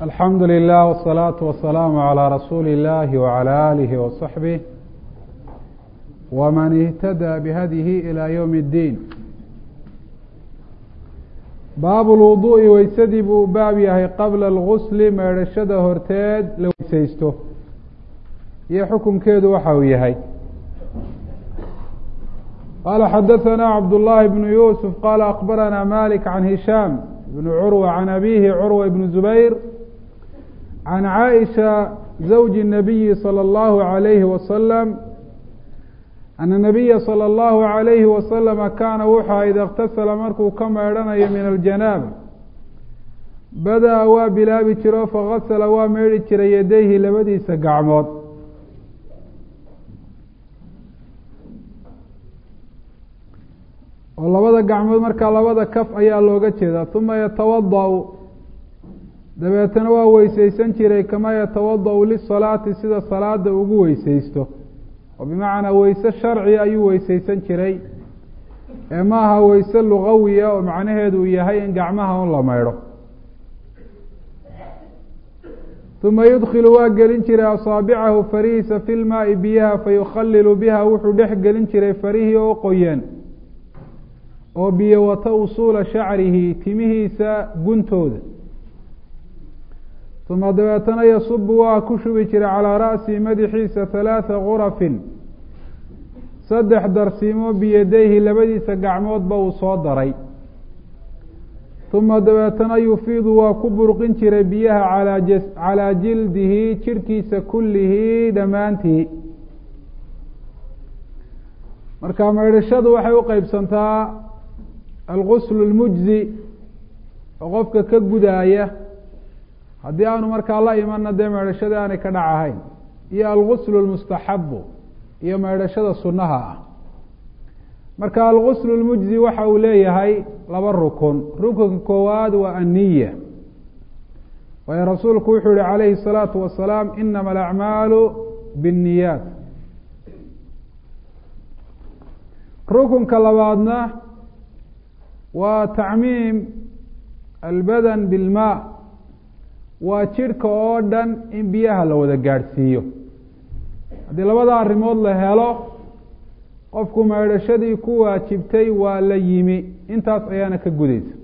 الحمد لله والصلاة والسلام على رسول الله وعلى آله وصحبه ومن اهتدى بهديه إلى يوم الدين. باب الوضوء ويسدي buu baab yahay qabla الغسل meedhashada horteed la weysaysto iyo xukunkeedu waxa uu yahay. قال حدثنا عبد الله بن يوسف قال أخبرنا مالك عن هشام بن عروة عن أبيه عروة بن زبير عن عائشة زوج النبي صلى الله عليه وسلم أن النبي صلى الله عليه وسلم كان وحى إذا اغتسل markuu ka meedhanayo min الجناaبة بدأ waa bilaabi jiro فغسل waa meedhi jiray yadayhi labadiisa gacmood oo labada gacmood markaa labada kaf ayaa looga jeedaa ثuma yatawadأ dabeetana waa weysaysan jiray kama yatawadأ liلصalaati sida salaada ugu weysaysto oo bimacnaa weyse sharci ayuu weysaysan jiray ee maaha weyse lugawiya oo macnaheedu uu yahay in gacmaha un la maydho. ثuma yudkilu waa gelin jiray asaabicahu farihiisa fi lmaai biyaha fayukhalilu biha wuxuu dhex gelin jiray farihii oo qoyeen oo biyo wata usuula shacrihi timihiisa guntooda. ثuma dabeetana yasubu waa ku shubi jiray calىa ra'sihi madaxiisa ثalaaثa gurafin saddex darsiimo biyadayhi labadiisa gacmoodba uu soo daray. ثuma dabeetana yufiidu waa ku burqin jiray biyaha calىa jildihi jirhkiisa kulihi dhammaantii. marka maydhashadu waxay u qeybsantaa algusl اlmujzi oo qofka ka gudaaya haddii aanu markaa la imana dee meedhashada aanay ka dhac ahayn, iyo algusl اlmustaxabu iyo meedhashada sunaha ah. marka algusl اlmujzi waxa uu leeyahay laba rukun. rukunka koowaad waa anniya, waayo rasuulku wuxuu yihi calayhi الsalaatu wasalaam inama alacmaalu biالniyaat. rukunka labaadna waa tacmiim albadan bilma, waa jidhka oo dhan in biyaha la wada gaadhsiiyo. haddii labada arrimood la helo qofku meedhashadii ku waajibtay waa la yimi, intaas ayaana ka gudaysa.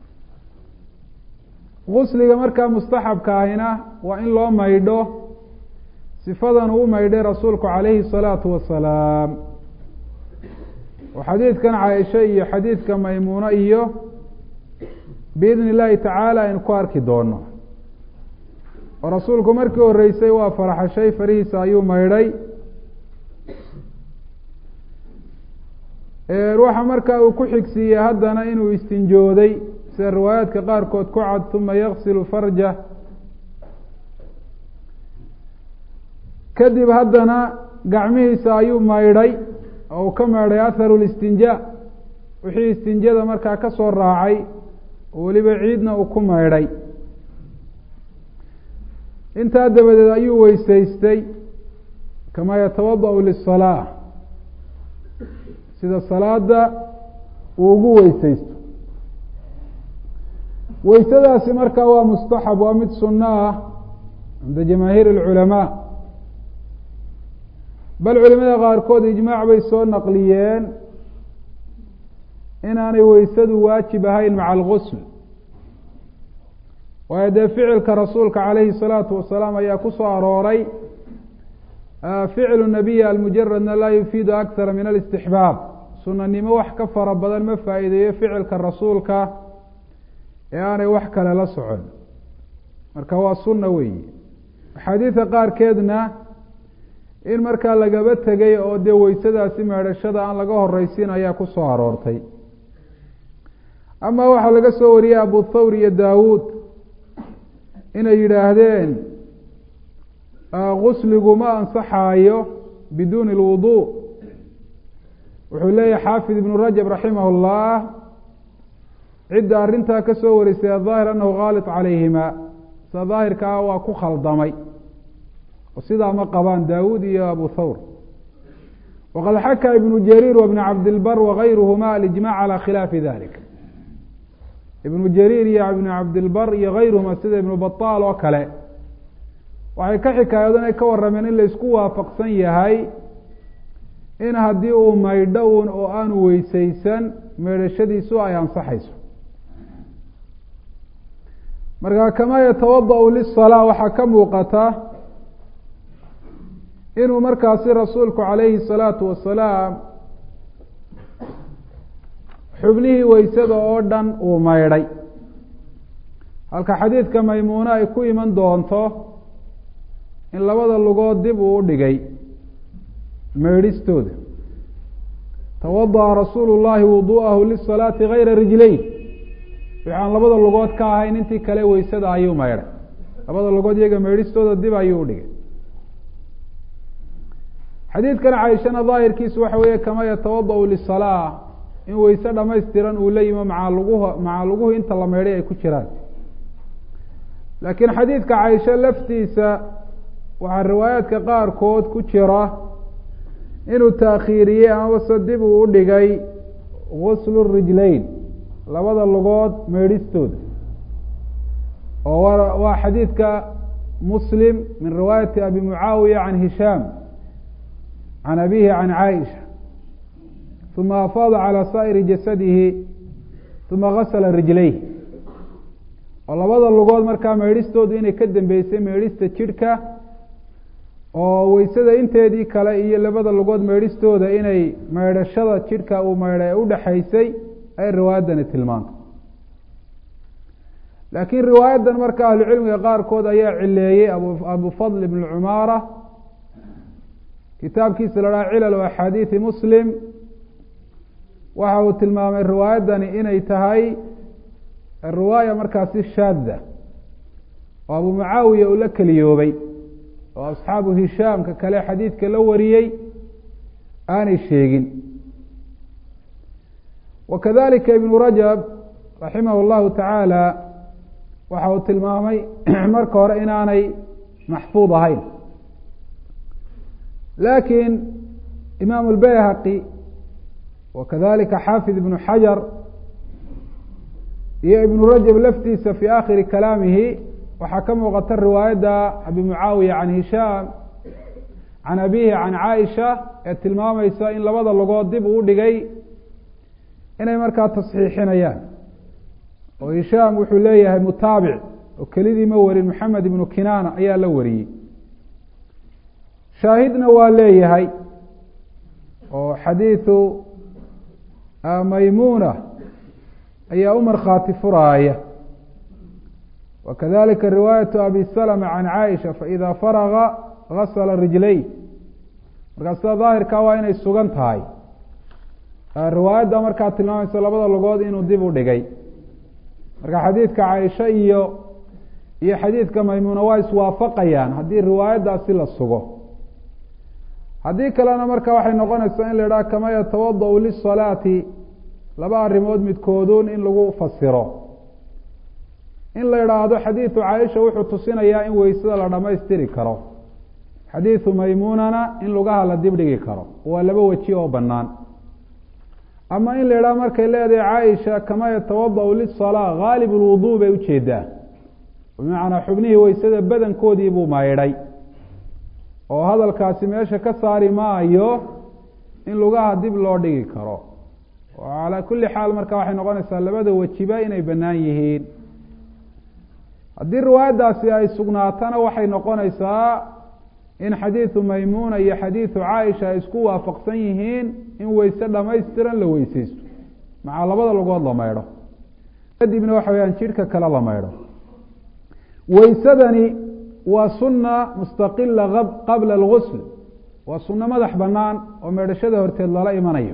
gusliga markaa mustaxabka ahina waa in loo maydho sifadan uu maydhay rasuulku calayhi الsalaatu wasalaam. oo xadiidkan caaisha iyo xadiidka maymuuno iyo biidni illaahi tacaala aynu ku arki doono. oo rasuulku markii horeysay waa faraxashay, farihiisa ayuu maydhay. waxa markaa uu ku xigsiiyey haddana inuu istinjooday sida riwaayaadka qaarkood ku cad. ثuma yaksilu farja, kadib haddana gacmihiisa ayuu maydhay oo uu ka maydhay atharu listinjaa, wixii istinjada markaa ka soo raacay oo weliba ciidna uu ku maydhay. intaa dabadeed ayuu weysaystay kama yatawadأ liلصalaaة, sida salaada uu ugu weysaysto. weysadaasi markaa waa mustaxab, waa mid suno ah cinda jamaahiir اlculamaa. bal culimada qaarkood ijmaac bay soo naqliyeen inaanay weysadu waajib ahayn maca algusl, waayo dee ficilka rasuulka calayhi الsalaatu wasalaam ayaa ku soo arooray ficlu nabiy almujaradna laa yufiidu akara min alistixbaab. sunanimo wax ka fara badan ma faa'iideeyo ficilka rasuulka ee aanay wax kale la socon, marka waa sunna weyi. axaadiida qaarkeedna in markaa lagaba tegay oo dee weysadaasi meedhashada aan laga horeysiin ayaa ku soo aroortay. ama waxaa laga soo wariyey abu thawr iyo daawuud inay yidhaahdeen gusligu ma ansaxaayo biduuni اlwudu. wuxuu leeyahay xaafid ibnu rajab raximah اllah, cidda arrintaa ka soo warisay aلظaahir anahu khaalit calayhima, sida daahirkaa waa ku khaldamay oo sidaa ma qabaan daawuud iyo abu thawr. waqad xakaa ibnu jariir wabn cabdilbar wagayruhuma alijmac calى khilaafi dalik. ibnu jariir iyo ibnu cabdilbar iyo kayruhuma sida ibnu bataal oo kale waxay ka xikaayadoon ay ka warrameen in la isku waafaqsan yahay in haddii uu maydho uun oo aanu weysaysan meedhashadiisu ay ansaxayso. markaa kamaa yatawada-u lisalaa waxaa ka muuqata inuu markaasi rasuulku calayhi salaatu wasalaam xubnihii weysada oo dhan uu maydhay, halka xadiidka maymuune ay ku iman doonto in labada lugood dib uu u dhigay meedhistooda. tawada'a rasuulu llahi wudu'ahu lisalaati gayra rijlayn, wixii aan labada lugood ka ahayn intii kale weysada ayuu maydhay, labada lugood iyaga meedhistooda dib ayuu u dhigay. xadiidkan caaishana daahirkiisu waxa weeye kama yatawada-u lisalaa, in weyse dhamaystiran uu la yimo maca luguhu inta la meedhay ay ku jiraan. laakiin xadiidka caaisha laftiisa waxaa riwaayaadka qaarkood ku jira inuu taakhiiriyey amabase dib uu u dhigay guslu rijlayn, labada lugood meedhistooda, oo waa xadiidka muslim min riwaayati abi mucaawiya can hishaam can abihi can caaisha, uma afaada calى saa'iri jasadihi uma gasla rijlayh, oo labada lugood markaa meedhistoodu inay ka dambeysay meedhista jidhka, oo weysada inteedii kale iyo labada lugood meedhistooda inay meedhashada jidhka uu meedhay udhaxaysay ay riwaayaddani tilmaantay. laakiin riwaayaddan marka ahlucilmiga qaarkood ayaa cileeyey abu fadl ibn cumaara kitaabkiisa la dhaha cilal axaadiidi muslim, waxa uu tilmaamay riwaayaddani inay tahay riwaaya markaasi shaada oo abu mucaawiya uu la keliyoobay, oo asxaabu hishaamka kale xadiidka la wariyey aanay sheegin. wakadalika ibnu rajab raximah llahu tacaala waxa uu tilmaamay marka hore inaanay maxfuud ahayn, laakiin imaam albayhaqi wakadalika xaafid ibnu xajar iyo ibnu rajab laftiisa fi aakhiri kalaamihi waxaa ka muuqata riwaayadda abi mucaawiya can hishaam can abihi can caaisha ee tilmaamaysa in labada lugood dib uu dhigay inay markaa tasxiixinayaan. oo hishaam wuxuu leeyahay mutaabic oo kelidii ma warin, maxamed ibnu kinaana ayaa la wariyey. shaahidna waa leeyahay oo xadiidu maymuna ayaa u markhaati furaaya. wakadalika riwaayatu abi salama can caaisha faida faraga gasla rijlay, markaa sida daahirkaa waa inay sugan tahay riwaayadda markaa tilmaamaysa labada lugood inuu dib u dhigay. marka xadiidka caaisha iyo xadiidka maymuna waa iswaafaqayaan haddii riwaayaddaasi la sugo. haddii kalena marka waxay noqonaysaa in la idhaha kama yatawada-u lisalaati, laba arrimood midkoodun in lagu fasiro. in la idhaahdo xadiidu caaisha wuxuu tusinayaa in weysada la dhamaystiri karo, xadiidu maymunana in lugaha la dib dhigi karo, waa laba weji oo banaan. ama in la idhaha markay leedahay caaisha kama yatawada-u lisalaa gaalib lwudu bay ujeedaa, bimacnaa xubnihii weysada badankoodii buu maydhay, oo hadalkaasi meesha ka saari maayo in lugaha dib loo dhigi karo. oo calaa kulli xaal marka waxay noqonaysaa labada wejiba inay bannaan yihiin. haddii riwaayaddaasi ay sugnaatana waxay noqonaysaa in xadiidu maymuna iyo xadiidu caaisha ay isku waafaqsan yihiin in weyse dhamaystiran la weyseysto maca labada lugood la maydho, kadibna waxa weyaan jidhka kale la maydho. weysadani waa sunna mustaqila qabla algusl, waa sunno madax banaan oo meedhashada horteed lala imanayo.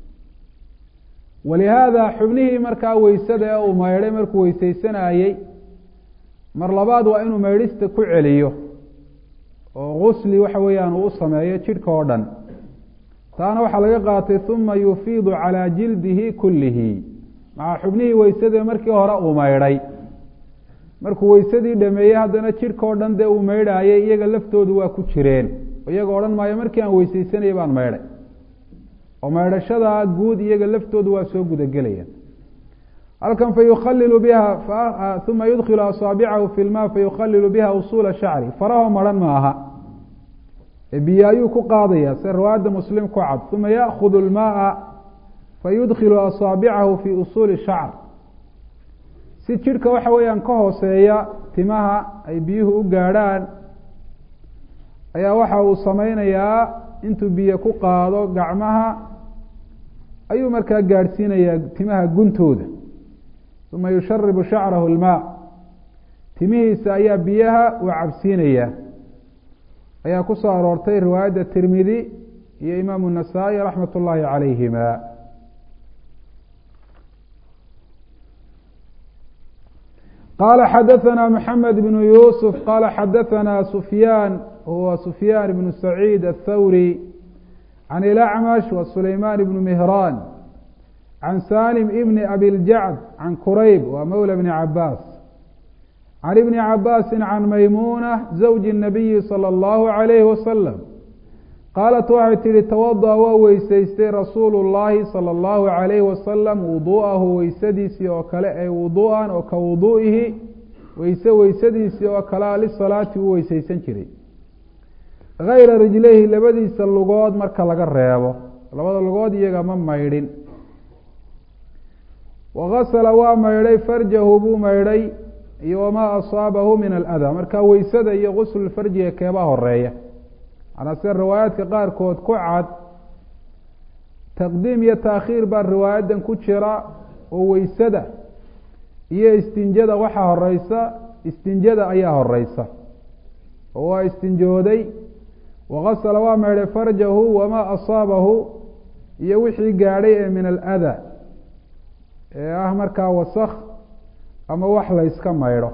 walihaada xubnihii markaa weysada ee uu maydhay markuu weyseysanayey mar labaad waa inuu maydhista ku celiyo oo gusli waxa weeyaan uu u sameeyo jidhka oo dhan. taana waxaa laga qaatay uma yufiidu calaa jildihi kullihi, maca xubnihii weysada markii hore uu maydhay, markuu weysadii dhameeyey haddana jidhka oo dhan dee uu maydhaayay iyaga laftoodu waa ku jireen, iyaga odhan maayo markii aan weyseysanayay baan maydhay, oo maydhashada guud iyaga laftoodu waa soo gudagelayaan. halkan fayukhalilu biha uma yudkilu asaabicahu fi lma fayukhalilu biha usuula shacri faraho maran ma aha biyo ayuu ku qaadaya se riwaayadda muslim ku cad uma yaakudu lmaaa fayudkilu asaabicahu fi usuuli shacr si jidhka waxa weeyaan ka hooseeya timaha ay biyuhu u gaadhaan ayaa waxa uu sameynayaa intuu biyo ku qaado gacmaha ayuu markaa gaadhsiinayaa timaha guntooda uma yusharibu shacrahu lmaa timihiisa ayaa biyaha uu cabsiinaya ayaa ku soo aroortay riwaayadda tirmidi iyo imaamu النasaaئي raxmat ullaahi calayhima qala xadaثna mحamed بن yusuf qala xadaثna sufyaan huwa sufyaan بن سacيid الthawrي can الأcmash wa sulayman بن mihran can salim bn abi اljacd can kurayb wa mawlى bni cabaas can ibni cabaasi can maymuunة zawji الnabiyi salى اllahu عalayhi wasalam qaalat waxay tihi tawadaأ waa weysaystay rasuulu اllahi salى اllahu عalayhi wasalam wuduu'ahu weysadiisii oo kale ay wuduu'an oo ka wuduu'ihi weysadiisii oo kalea lisalaati uu weysaysan jiray gayra rijlayhi labadiisa lugood marka laga reebo labada lugood iyaga ma maydhin wagasala waa maydhay farjahu buu maydhay iyo wamaa asaabahu min aladaa marka weysada iyo gusl farjiga keebaa horeeya manaa sida riwaayaadka qaarkood ku cad taqdiim iyo taakhiir baa riwaayadan ku jira oo weysada iyo istinjada waxaa horeysa istinjada ayaa horeysa oo waa istinjooday wagasala waa maydhay farjahu wamaa asaabahu iyo wixii gaadhay ee min aladaa ee ah markaa wasak ama wax la yska maydho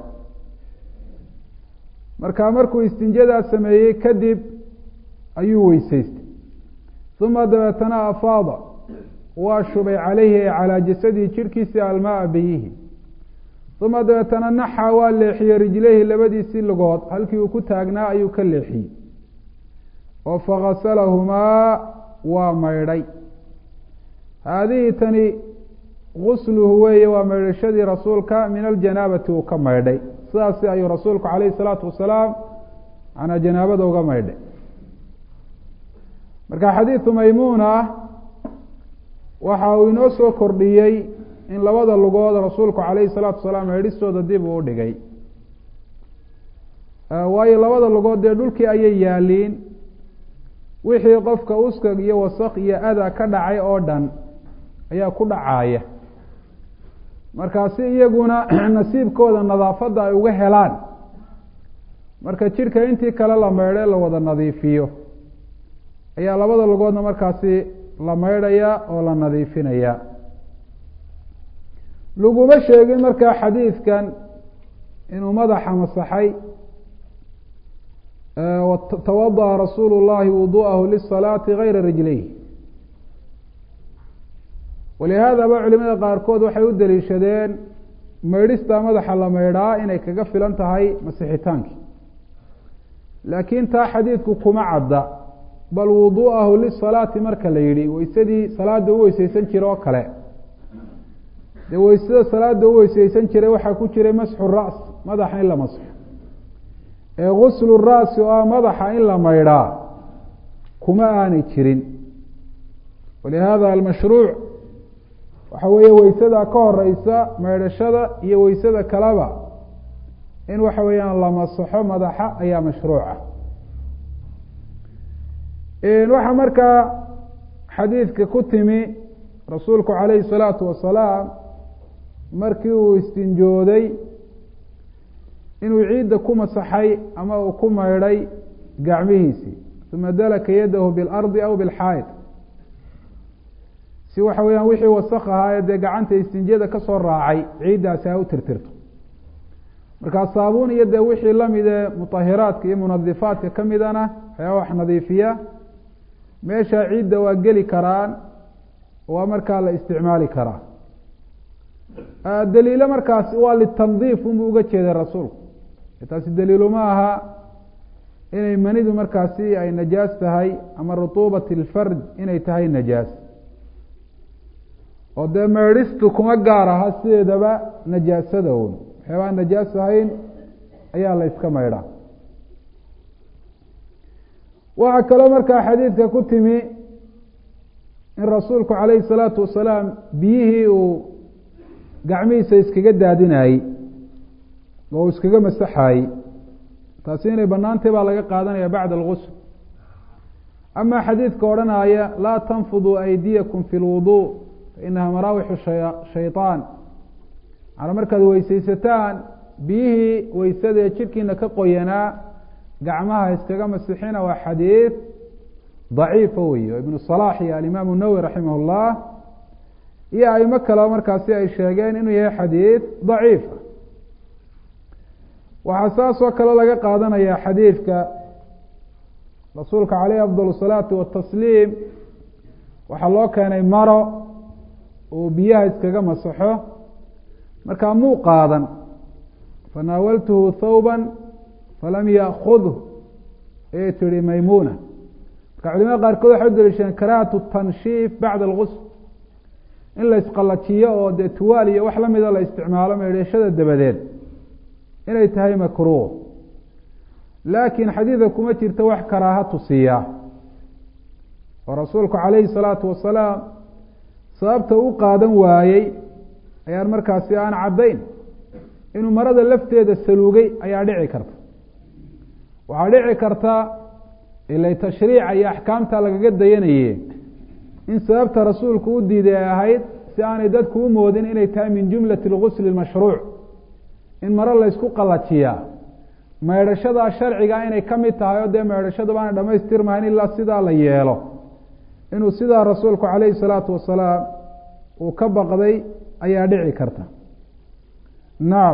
marka markuu istinjadaa sameeyey kadib ayuu weysaystay uma dabeetana afaada waa shubay calayhi ee calaa jasadihi jirhkiisii almaaa biyihi uma dabeetana naxa waa leexiyey rijlayhi labadiisii lugood halkii uu ku taagnaa ayuu ka leexiyey oo fagasalahumaa waa maydhay haadihi tani gusluhu weeye waa maydhashadii rasuulka min aljanaabati uu ka maydhay sidaasi ayuu rasuulku calayhi salaatu wasalaam manaa janaabada uga maydhay marka xadiidu maymuuna waxa uu inoo soo kordhiyey in labada lugood rasuulku calayhi salaatu wasalaam maydhistooda dib uu udhigay waayo labada lugood dee dhulkii ayay yaaliin wixii qofka uskag iyo wasak iyo ada ka dhacay oo dhan ayaa ku dhacaaya markaasi iyaguna nasiibkooda nadaafadda ay uga helaan marka jidhka intii kale la maydhay la wada nadiifiyo ayaa labada lugoodna markaasi la maydhaya oo la nadiifinaya laguma sheegin markaa xadiidkan inuu madaxa masaxay tawadaأa rasuulu اllahi wuduu'ahu lisalaati gayra rijlayhi walihaada ba culimada qaarkood waxay u daliishadeen maydhista madaxa la maydhaa inay kaga filan tahay masixitaankii laakiin taa xadiidku kuma cadda bal wuduu'ahu lisalaati marka la yidhi weysadii salaada u weyseysan jira oo kale dee weysada salaada u weyseysan jiray waxaa ku jiray masxu ras madaxa in la masxo ee guslu ra'si oo ah madaxa in la maydhaa kuma aanay jirin walihaada almashruuc waxa weeye weysada ka horeysa maydhashada iyo weysada kaleba in waxa weeyaan la masaxo madaxa ayaa mashruuca waxaa markaa xadiidka ku timi rasuulku calayhi الsalaatu wasalaam markii uu istinjooday inuu ciidda ku masaxay ama uu ku maydhay gacmihiisii uma dalaka yadahu biاlardi aw bilxaa'id si waxa weeyaan wixii wasak ahaa dee gacanta istinjada kasoo raacay ciiddaasi ha u tirtirto markaa saabuun iyo dee wixii lamid ee mutahiraadka iyo munadifaadka kamidana ayaa wax nadiifiya meesha ciidda waa geli karaan waa markaa la isticmaali karaa daliilo markaas waa litandiif unbuu uga jeeday rasuulku taasi daliilu ma aha inay manidu markaasi ay najaas tahay ama rutuubat اlfarj inay tahay najaas oo dee meedhistu kuma gaar aha sideedaba najaasada un waxyaabaan najaas ahayn ayaa la iska maydhaa. waxaa kaloo markaa xadiidka ku timi in rasuulku calayhi salaatu wasalaam biyihii uu gacmihiisa iskaga daadinayey oo uu iskaga masaxayey, taasi inay banaantay baa laga qaadanaya bacda algusl. ama xadiidka odhanaya laa tanfuduu aydiyakum fi lwuduu fainaha maraawixu shayطaan, macnaa markaad weysaysataan biyihii weysada ee jidhkiina ka qoyanaa gacmaha iskaga masixina, waa xadiid daciifa weeye. ibnu صalax iyo alimaamu nawowi raximah اllah iyo aimo kaleo markaasi ay sheegeen inuu yahay xadiid daciifa. waxaa saas oo kale laga qaadanaya xadiidka rasuulka caleyhi afdal الsalaati watasliim waxaa loo keenay maro uu biyaha iskaga masaxo, markaa muu qaadan, fanaawaltuhu thawba falam yaأkhudhu ayay tihi maymuna. marka culimada qaarkood waxay u daliishadeen karaahatu tanshiif bacda algusl, in la isqalajiyo oo dee tuwaal iyo wax lamida la isticmaalo meedhashada dabadeed inay tahay makruuh, laakiin xadiidka kuma jirto wax karaaha tusiya. oo rasuulku calayhi salaatu wasalaam sababta u qaadan waayey ayaan markaasi aan caddayn. inuu marada lafteeda saluugay ayaa dhici karta, waxaa dhici karta ilay tashriica iyo axkaamta lagaga dayanaye in sababta rasuulku u diiday ay ahayd si aanay dadku u moodin inay tahay min jumlati اlgusl اlmashruuc, in maro laysku qalajiyaa meedhashadaa sharciga inay ka mid tahay oo dee meedhashadu baana dhamaystirmahayn ilaa sidaa la yeelo, inuu sidaa rasuulku calayhi salaatu wasalaam uu ka baqday ayaa dhici karta. nacam,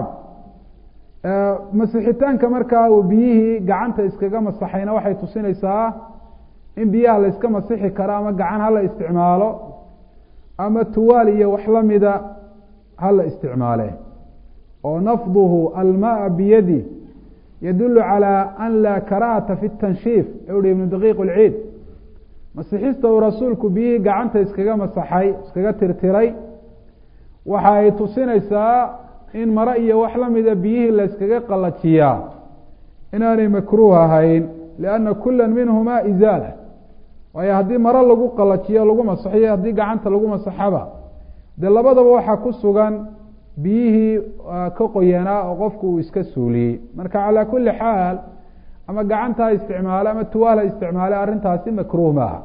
masixitaanka markaa uu biyihii gacanta iskaga masaxayna waxay tusinaysaa in biyaha la iska masixi karo, ama gacan hala isticmaalo ama tuwaal iyo wax lamida hala isticmaale. oo nafduhu almaa biyadi yadulu calى an laa karahata fi tanshiif uhi ibnu daqiiq اlciid. masixista uu rasuulku biyihii gacanta iskaga masaxay, iskaga tirtiray, waxa ay tusinaysaa in maro iyo wax lamida biyihii la iskaga qalajiyaa inaanay makruuh ahayn, lianna kula minhuma izaala. waayo haddii maro lagu qalajiyo lagu masaxiyo, haddii gacanta lagu masaxaba, dee labadaba waxaa ku sugan biyihii ka qoyanaa oo qofku uu iska suuliyey. marka calaa kuli xaal ama gacanta ha isticmaalo ama tuwaal ha isticmaale, arrintaasi makruuh maaha.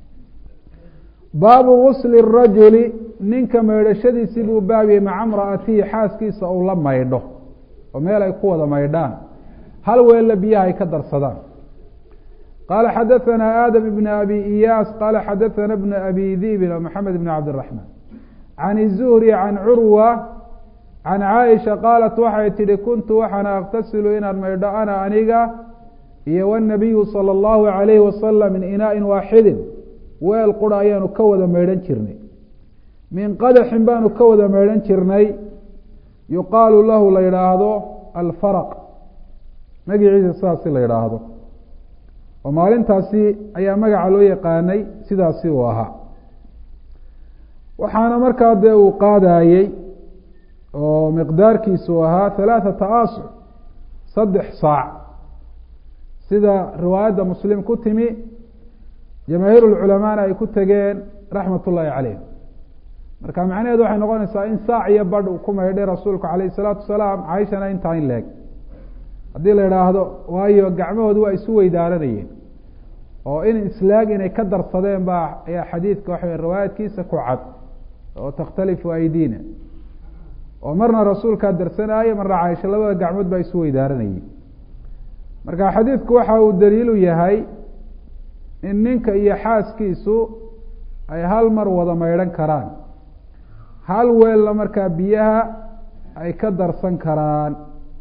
baabu gusli الrajuli, ninka maydhashadiisii buu baabiyey maca imra'atihi, xaaskiisa uu la maydho oo meel ay ku wada maydhaan, hal weella biyaha ay ka darsadaan. qaala xadaثana aadam ibn abi iyaas qaala xadaثana bn abi dhiibin maxamed ibn cabdالرaحmaan can الzuhri can curwa can caaisha qaalat waxay tidhi kuntu waxaana aktasilu inaan maydho ana aniga iyo wالnabiyu salى اllahu عalayhi wasalam min inaaءin waaxidin, weel qura ayaanu ka wada maydhan jirnay, min qadaxin baanu ka wada maydhan jirnay, yuqaalu lahu la yidhaahdo alfaraq, magaciisa sidaasi la yidhaahdo, oo maalintaasi ayaa magaca loo yaqaanay sidaasi uu ahaa. waxaana markaa dee uu qaadayey oo miqdaarkiisu ahaa 3 aasuc, 3 saac, sida riwaayadda muslim ku timi, jamaahiir اculamaana ay ku tegeen raxmat ullaahi caleyh. marka macnaheedu waxay noqonaysaa in saac iyo badh uu ku maydhay rasuulku calayhi salaatu wasalaam, caaishana intaa in leeg. haddii la idhaahdo waayo gacmahoodu waa isu weydaaranayeen, oo in islaag inay ka darsadeen baa ayaa xadiidka waxa riwaayadkiisa ku cad, oo takhtalifu aydiina, oo marna rasuulkaa darsanaaye, marna caaisha, labada gacmood baa isu weydaaranayeen. marka xadiidku waxa uu daliilu yahay in ninka iyo xaaskiisu ay hal mar wada maydhan karaan, hal weella markaa biyaha ay ka darsan karaan.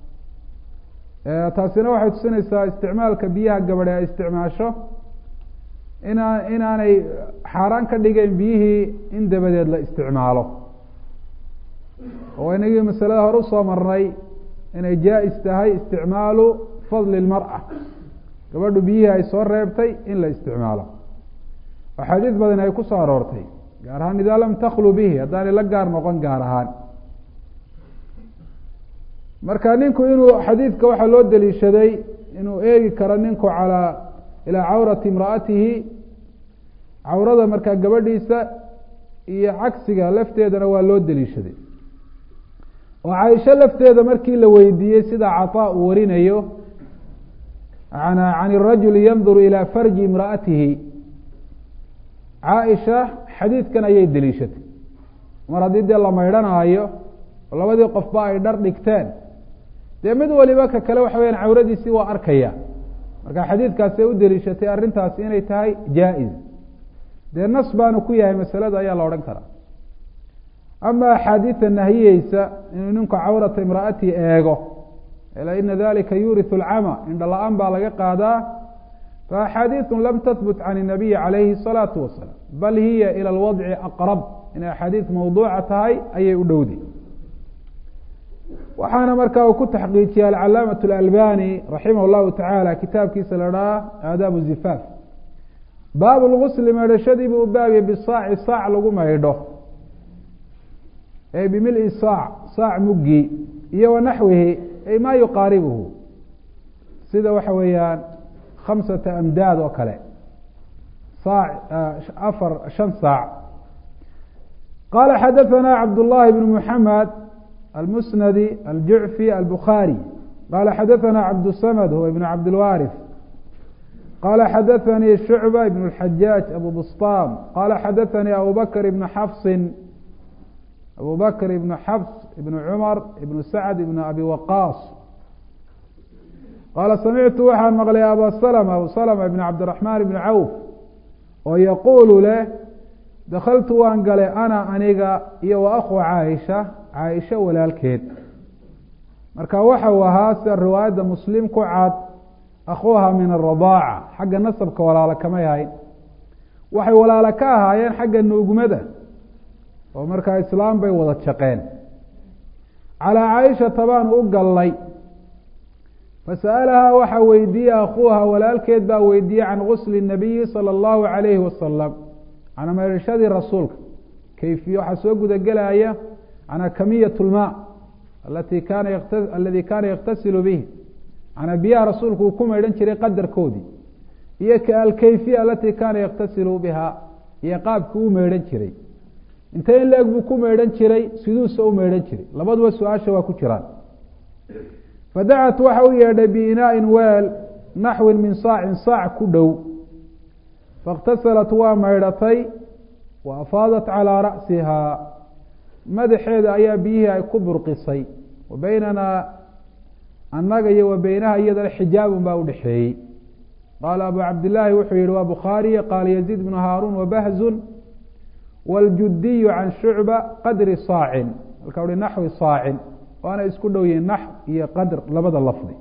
taasina waxay tusinaysaa isticmaalka biyaha gabadhe ay isticmaasho inaanay xaaraan ka dhigeyn biyihii in dabadeed la isticmaalo. oo inagii masalada hore usoo marnay inay jaa-is tahay isticmaalu fadli اlmarأa, gabadhu biyihii ay soo reebtay in la isticmaalo. axaadiis badan ay ku soo aroortay gaar ahaan idaa lam takhlu bihi haddaanay la gaar noqon gaar ahaan marka ninku inuu xadiidka waxaa loo deliishaday inuu eegi karo ninku ilaa cawrati imra'atihi cawrada markaa gabadhiisa iyo cagsiga lafteedana waa loo deliishaday oo caaisho lafteeda markii la weydiiyey sida caطaa uu warinayo can الrajuli yanduru ilى farji imra'atihi caaisha xadiidkan ayay deliishatay mar haddii dee la maydhanaayo oo labadii qofba ay dhar dhigteen dee mid waliba ka kale waxa weyaan cawradiisii waa arkaya marka xadiidkaasay u deliishatay arrintaasi inay tahay jaa-iz dee nas baanu ku yahay masalada ayaa la odhan karaa ama axaadiida nahiyeysa inuu ninku cawrata imra'atihi eego ila ina dalika yuuriثu اlcama indho la-aan baa laga qaadaa fa axaadiiثu lam tahbut can الnabiyi calayhi الsalaaةu wasalaam bal hiya ilى اlwadci aqrab inay axaadiid mawduuca tahay ayay u dhowday waxaana markaa uu ku taxqiijiyey alcalaamaة اlalbani raximah اllahu tacaala kitaabkiisa la dhaha aadaab zifaaf baab lgusli maydhashadii buu baabiyey bisaaci saac lagu maydho ay bimili saac muggi iyo wanaxwihi ay maa yuqaaribuhu sida waxa weeyaan khamsata amdaad oo kale shan saac qala xadaثana cabdullahi bn muxamed almusnadi aljucfi albukhaari qala xadaثana cabdالsamd huwa ibn cabdilwaariث qala xadaثanii shucba ibn اlxajaaj abu bustam qala xadaثanii abu bakr ibn xafsin abu bakr ibn xafs ibn cumar ibn sacd ibn abi waqaas qaala samictu waxaan maqlay aba slma abu slma ibn cabdiraxmaan ibn cawf oo yaquulu leh dakaltu waan galay ana aniga iyo wa akhu caaisha caaisha walaalkeed marka waxa uu ahaa sida riwaayadda muslim ku cad akhuha min aradaaca xagga nasabka walaalo kamay ahayn waxay walaalo ka ahaayeen xagga nuugmada oo markaa islaam bay wada jaqeen calaa caaishata baan u gallay fasa'alahaa waxaa weydiiyey akhuuha walaalkeed baa weydiiyey can gusli nabiyi sala allahu calayhi wasalam can maydhashadii rasuulka kayfiye waxaa soo gudagelaya can kamiyat lmaa aladi kaana yaktasilu bihi can biyaha rasuulku uu ku maydhan jiray qadarkoodii iyo alkayfiya alati kaana yaktasilu biha iyo qaabkii u maydhan jiray intee in la-eg buu ku maydhan jiray siduusa u maydhan jiray labaduba su-aasha waa ku jiraan fadacat waxa u yeedhay biinaa-in weel naxwin min saacin saac ku dhow faاktasalat waa maydhatay wa afaadat calىa ra'sihaa madaxeeda ayaa biyihii ay ku burqisay wa beynanaa annaga iyo wa beynaha iyadana xijaabun baa udhexeeyey qaala abu cabdillaahi wuxuu yihi waa bukhaariy qaala yaziid bnu haaruun wabahzun wاljudiyu can shucba qadri saacin halka uhi naxwi saacin waana isku dhow yihiin naxw iyo qadr labada lafdi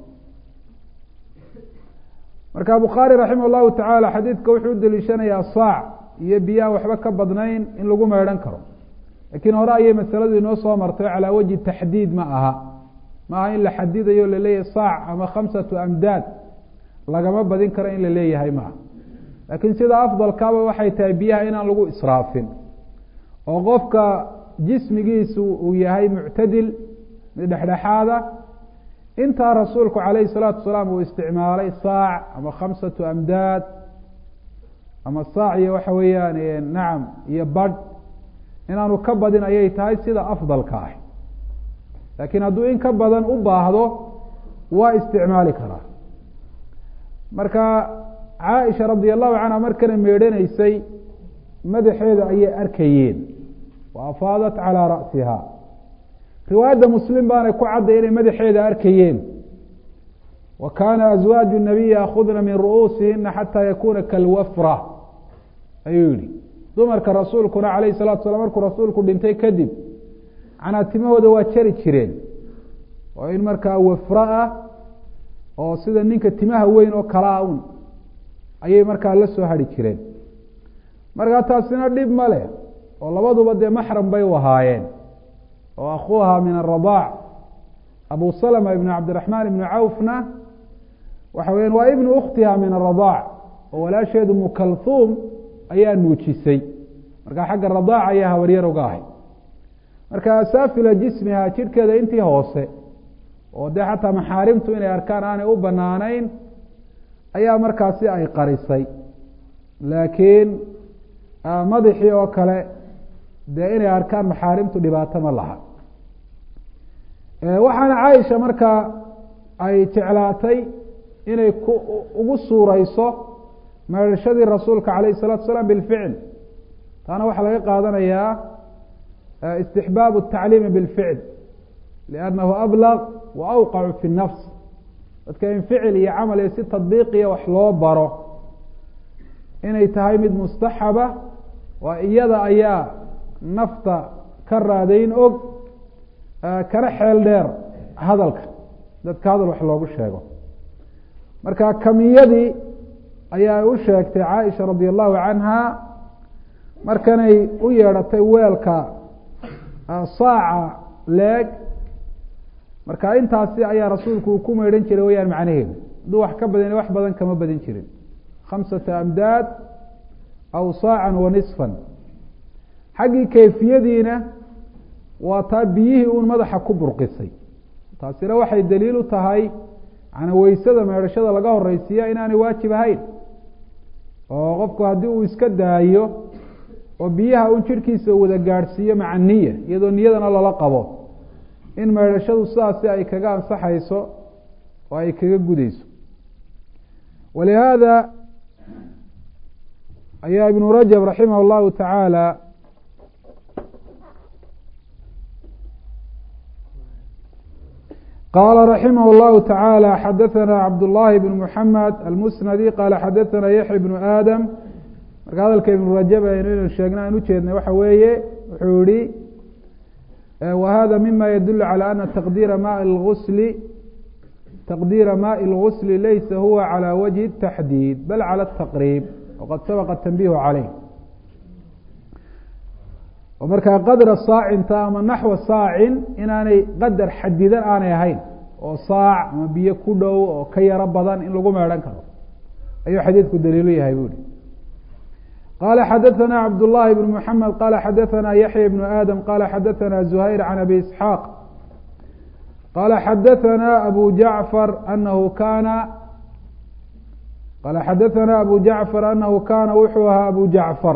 marka bukhaari raximah اllahu tacaala xadiidka wuxuu u deliishanayaa saac iyo biyaha waxba ka badnayn in lagu maydhan karo laakiin hore ayay masaladu inoo soo martay calaa wajhi taxdiid ma aha in la xadidayo laleeyahay saac ama khamsatu amdaad lagama badin karo in la leeyahay maaha laakiin sida afdalkaaba waxay tahay biyaha inaan lagu israafin oo qofka jismigiisu uu yahay muctadil mid dhexdhexaada intaa rasuulku calayhi salaatu wasalaam uu isticmaalay saac ama khamsatu amdaad ama saac iyo waxa weeyaan nacam iyo badh inaanu ka badin ayay tahay sida afdalka ah laakiin hadduu in ka badan u baahdo waa isticmaali karaa marka caaisha radi allahu canha markana meedhanaysay madaxeeda ayay arkayeen wa afaadat calىa ra'siha riwaayadda muslim baanay ku cadday inay madaxeeda arkayeen wa kaana aswaaju nabiyi yaakudna min ru'uusihina xataa yakuna kalwafra ayuu yihi dumarka rasuulkuna calayh salatu salam markuu rasuulku dhintay kadib canaatimahooda waa jari jireen oo in markaa wafra ah oo sida ninka timaha weyn oo kalaa un ayay markaa la soo hari jireen markaa taasina dhib ma leh oo labaduba dee maxram bay u ahaayeen oo akhuuha min aradaac abu salma ibn cabdiraxmaan ibni cawfna waxa weyan waa ibnu ukhtiha min aradaac oo walaasheedu mukalhuum ayaa nuujisay marka xagga radaaca ayaa habaryar uga ahay marka saafila jismiha jidhkeeda intii hoose oo dee xataa maxaarimtu inay arkaan aanay u banaanayn ayaa markaasi ay qarisay laakiin madaxii oo kale dee inay arkaan maxaarimtu dhibaato ma laha waxaana caaisha markaa ay jeclaatay inay ugu suureyso meedhashadii rasuulka calayh الsalatu asalaam bilficl taana waxaa laga qaadanayaa istixbaab الtacliimi bilficl liannahu ablaq wa awqacu fi الnafs dadka in ficil iyo camal iyo si tadbiiqiya wax loo baro inay tahay mid mustaxaba waa iyada ayaa nafta ka raadayn og kana xeel dheer hadalka dadka hadal wax loogu sheego marka kamiyadii ayaa u sheegtay caaisha radi allahu canha markanay u yeedhatay weelka saaca leeg marka intaasi ayaa rasuulku uu ku meydhan jiray wayaan macnaheedu hadduu wax ka badan wax badan kama badin jirin 5 amdaad aw saacan wa nisfan xaggii kayfiyadiina waa taa biyihii uun madaxa ku burqisay taasina waxay daliil u tahay ana weysada meedhashada laga horeysiiya inaanay waajib ahayn oo qofku haddii uu iska daayo oo biyaha un jidhkiisa wada gaadhsiiyo maca niya iyadoo niyadana lala qabo in meedhashadu sidaasi ay kaga ansaxayso oo ay kaga gudayso walihaada ayaa ibnu rajab raximah اllahu tacaala qala raximah اllahu taعalى xadaثna cabdالlahi bn mحamed almusnadi qala xadaثna yaxya bnu aadam marka hadalka ibnu rajab aynu sheegna aan ujeednay waxa weeye wuxuu yihi wahada mima yadul calى ana taqdiira maءi اlgusl laysa huwa calى wajhi الtaxdiid bal calى الtaqrib waqad sabaqa tanbihu caleyh oo markaa qadra saacinta ama naxwa saacin inaanay qadar xadidan aanay ahayn oo saac ama biyo ku dhow oo ka yaro badan in lagu meedhan karo ayuu xadiidku daliilu yahay bu hi qala xadaثna cabdالlahi bn mحamed qala xadaثna yaxya bnu aadam qala xadaثna زuhayr can abi isxaaq qala xadaثna abu jacfar anahu kana qala xadaثna abu jacfar anahu kana wuxuu ahaa abu jacfar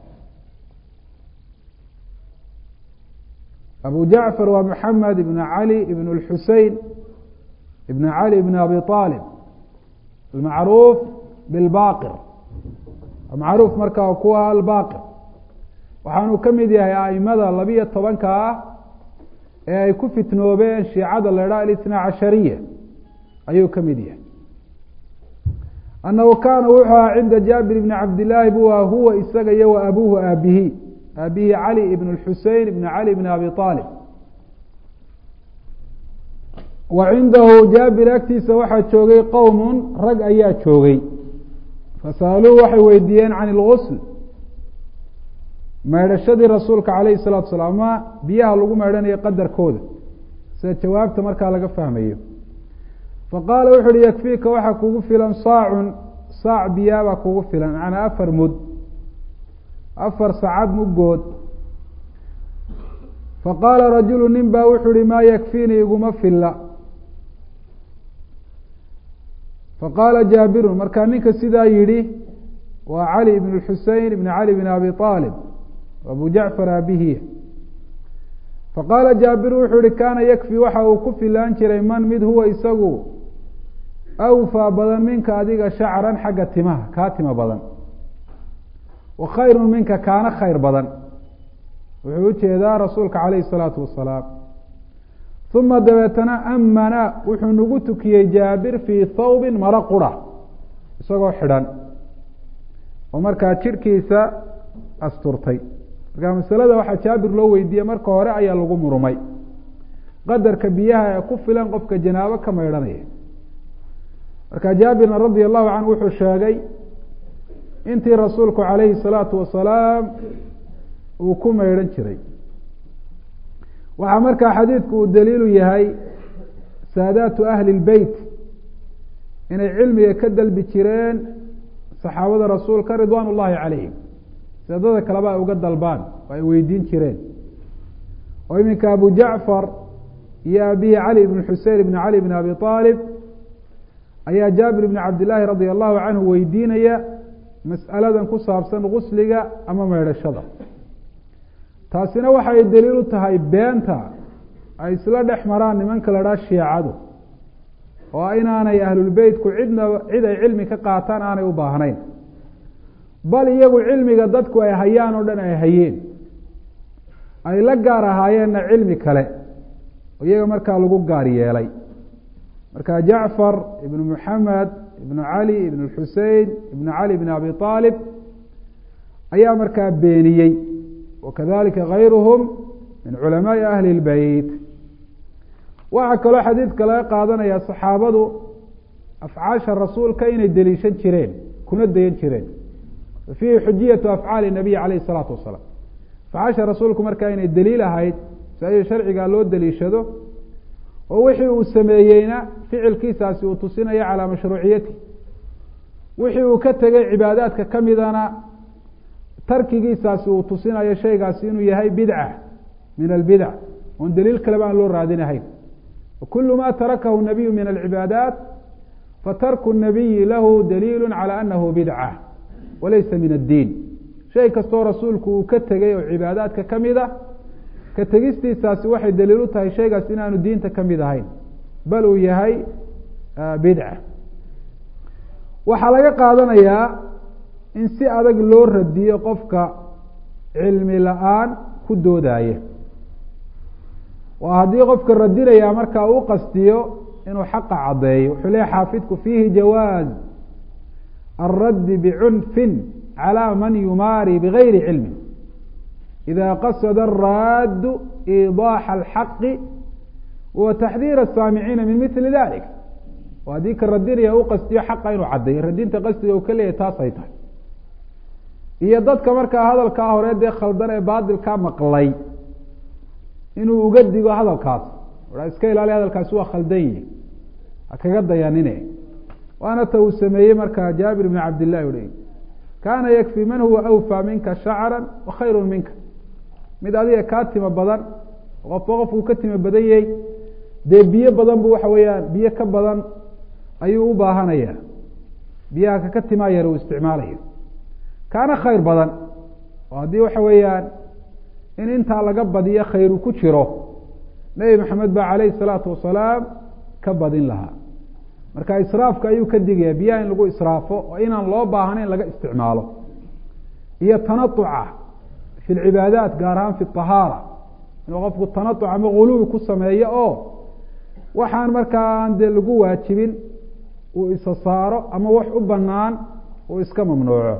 abu jacfar waa mxamed ibn cali ibn اlxusein ibn cali ibn abi طaalib almacruuf bilbaqir macruuf markaa kuwa albaqir waxaanu ka mid yahay aimada 12 ah ee ay ku fitnoobeen shiicada la idhaha الاثنى cashariya ayuu ka mid yahay anahu kaana wuxuu ahaa cinda jaabir ibni cabdillaahi bua huwa isaga iyo wa abuhu aabihi cali ibn اlxusein ibn cali ibn abi طaalib wa cindahu jaabir agtiisa waxaa joogay qowm rag ayaa joogay fasaaluuhu waxay weydiiyeen can اlgusl meedhashadii rasuulka calayhi الsalatu asalaam ama biyaha lagu meedhanayo qadarkooda sida jawaabta markaa laga fahmayo faqaala wuxu uhi yakfiika waxaa kugu filan saacun saac biyaabaa kugu filan macnaa 4 mud 4 sacad muggood faqaala rajulu nin baa wuxuu uhi maa yakfiinii iguma filla faqaala jaabirun markaa ninka sidaa yidhi waa cali ibn اlxusein ibn cali bn abi طaalib abu jacfar aabihiya faqaala jaabiru wuxuu ihi kaana yakfi waxa uu ku filaan jiray man mid huwa isagu awfaa badan minka adiga shacran xagga timaha kaa tima badan wa khayru minka kaana khayr badan wuxuu ujeedaa rasuulka calayhi الsalaatu wasalaam uma dabeetana amana wuxuu nagu tukiyey jaabir fii thawbin maro qura isagoo xidhan oo markaa jidhkiisa asturtay markaa masalada waxaa jaabir loo weydiiyey marka hore ayaa lagu murmay qadarka biyaha ee ku filan qofka janaabo ka maydhanaya marka jaabirna radia allahu canhu wuxuu sheegay intii rasuulku calayhi الsalaatu wasalaam uu ku maydhan jiray waxaa markaa xadiidku uu daliilu yahay saadaatu ahli اlbeyt inay cilmiga ka dalbi jireen saxaabada rasuulka ridwaan ullahi calayhim sida dadka kaleba ay uga dalbaan oo ay weydiin jireen oo iminka abu jacfar iyo abihi cali ibn xusein ibn cali ibn abi aalib ayaa jaabir ibn cabdillaahi radia allahu canhu weydiinaya mas'aladan ku saabsan gusliga ama meydhashada. taasina waxay daliil u tahay beenta ay isla dhex maraan nimanka la dhaha shiicadu oo inaanay ahlulbeytku cid ay cilmi ka qaataan aanay u baahnayn, bal iyagu cilmiga dadku ay hayaan oo dhan ay hayeen, ay la gaar ahaayeenna cilmi kale oo iyaga markaa lagu gaar yeelay. marka jacfar ibn muxamed ibn cali ibn xusein ibn cali ibn abi aalib ayaa markaa beeniyey, wakadalika gayruhum min culamaai ahli اlbeyt. waxaa kaloo xadiidka laga qaadanaya saxaabadu afcaasha rasuulka inay deliishan jireen kuna dayan jireen, fiihi xujiyatu afcaali nabiy calayh الsalaatu wasalaam. afcaasha rasuulku markaa inay daliil ahayd si ayuu sharcigaa loo deliishado, oo wixii uu sameeyeyna ficilkiisaasi uu tusinayo calaa mashruuciyati, wixii uu ka tegay cibaadaadka ka midana tarkigiisaasi uu tusinayo shaygaasi inuu yahay bidca min albidac, oon daliil kaleba aan loo raadinahayn. wakulu ma tarakahu nabiyu min alcibaadaat fatarku nabiyi lahu daliilu calى anahu bidca walaysa min addiin. shay kastoo rasuulku uu ka tegay oo cibaadaadka ka mida, ka tegistiisaasi waxay daliil u tahay shaygaas inaanu diinta ka mid ahayn, bal uu yahay bidca. waxaa laga qaadanayaa in si adag loo radiyo qofka cilmi la-aan ku doodaya, waa haddii qofka radinaya markaa uu qastiyo inuu xaqa caddeeyo. wuxuu leeyahy xaafidku fiihi jawaaz alraddi bicunfin calى man yumaari bigayri cilmi ida qasada araaddu iidaaxa alxaqi wa taxdiir asaamiciina min mili dalik. oo haddii ka radinaya u qastiyo xaqa inuu caddeeyo, radinta qastiga uu ka leeyahay taas ay tahay, iyo dadka markaa hadalkaa hore dee khaldan ee baadilkaa maqlay inuu uga digo hadalkaas, a iska ilaaliya hadalkaasi waa khaldan yihi, ha kaga dayanine. waana ta uu sameeyey markaa jaabir ibn cabdillahi uhi kaana yakfi man huwa awfaa minka shacra wakhayru minka. mid adiga kaa timo badan, qofba qof uu ka timo badan yahay, dee biyo badan bu waxa weeyaan biyo ka badan ayuu u baahanaya, biyaha kaka timaa yar uu isticmaalayo, kaana khayr badan. oo haddii waxa weeyaan in intaa laga badiyo khayru ku jiro, nebi maxamed baa calayhi الsalaatu wasalaam ka badin lahaa. marka israafka ayuu ka digaya, biyaha in lagu israafo oo inaan loo baahnayn laga isticmaalo, iyo tanatuca fi lcibaadaat, gaar ahaan fi طahaara, inuu qofku tanatuc ama guluwi ku sameeyo oo waxaan markaa aan dee lagu waajibin uu isa saaro, ama wax u banaan uu iska mamnuuco.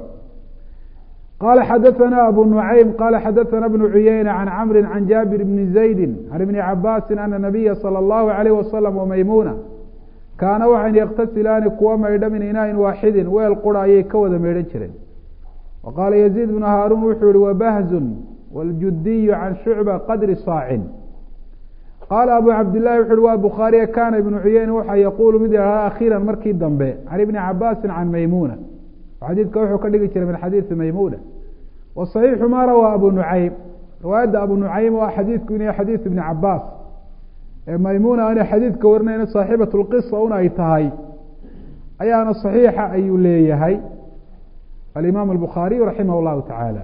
qala xadaثna abu nuعaym qala xadaثna بن cuyeyna can cmri can jaabir bni زaydi can ibni cabaasi ana nabiya salى الlahu عalيyه wasalam wmaymuna kaana waxayn yaktasilaani kuwa maydha min inaaءin waaxidin, weel qura ayay ka wada maydhan jireen. wa qaala yaziid bnu haaruun wuxuu yihi wabahzun wاljudiyu can shucba qadri saacin. qaala abu cabdillahi wuxu uhi waa bukhaariye kaana ibnu cuyeyna waxa yaquulu mid yahahda akhiiran markii dambe can ibni cabaasin can maymuna, xadiidka wuxuu ka dhigi jiray min xadiidi maymuna. waصaxiixu ma rawaa abu nucaym, riwaayadda abu nucaym waa xadiidku inay xadiid ibni cabaas, ee maymuna aanay xadiidka warinayna saaxibat lqisa un ay tahay, ayaana صaxiixa ayuu leeyahay alimaam albukhaariyu raximah اllahu tacaala.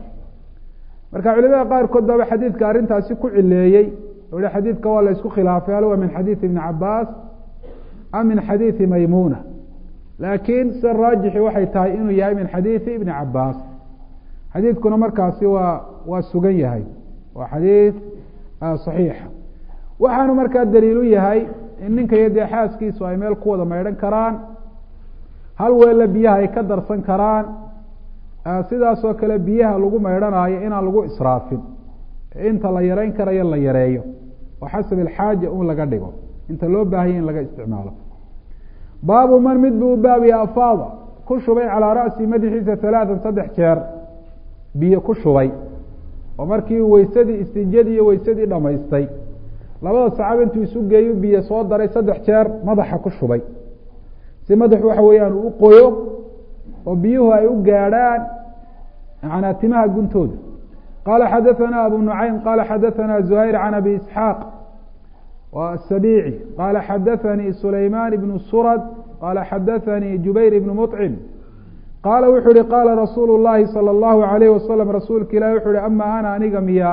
marka culimada qaarkood baaba xadiidka arrintaasi ku cileeyey, o hi xadiidka waa la isku khilaafay, hal waa min xadiidi ibni cabaas am min xadiidi maymuna, laakiin sida raajixi waxay tahay inuu yahay min xadiidi ibni cabaas. xadiidkuna markaasi waa sugan yahay, waa xadiid صaxiixa. waxaanu markaa daliilu yahay in ninka iyo dee xaaskiisu ay meel ku wada maydhan karaan, hal weella biyaha ay ka darsan karaan, sidaasoo kale biyaha lagu maydhanaayo inaan lagu israafin, inta la yareyn karayo la yareeyo, oo xasab alxaaja un laga dhigo, inta loo baahaya in laga isticmaalo. baabu man mid buu baabiya afaada ku shubay calaa ra'si madaxiisa 3 3 jeer biyo ku shubay, oo markii weysadii istijadii iyo weysadii dhamaystay labada saxaab intuu isu geeyo biyo soo daray 3 jeer madaxa ku shubay, si madaxu waxa weeyaan u qoyo oo biyuhu ay u gaadhaan macnaa timaha guntooda. qaala xadaثana abu nucaym qaala xadaثana زuhayr can abi isxaaq الsabici qaala xadaثanii sulayman ibnu surad qaala xadaثanii jubayr ibnu muطcim qaala wuxuu uhi qaala rasuulu الlahi salى الlahu عalayh wasalam rasuulka ilahi wuxuu uhi ama ana aniga miyaa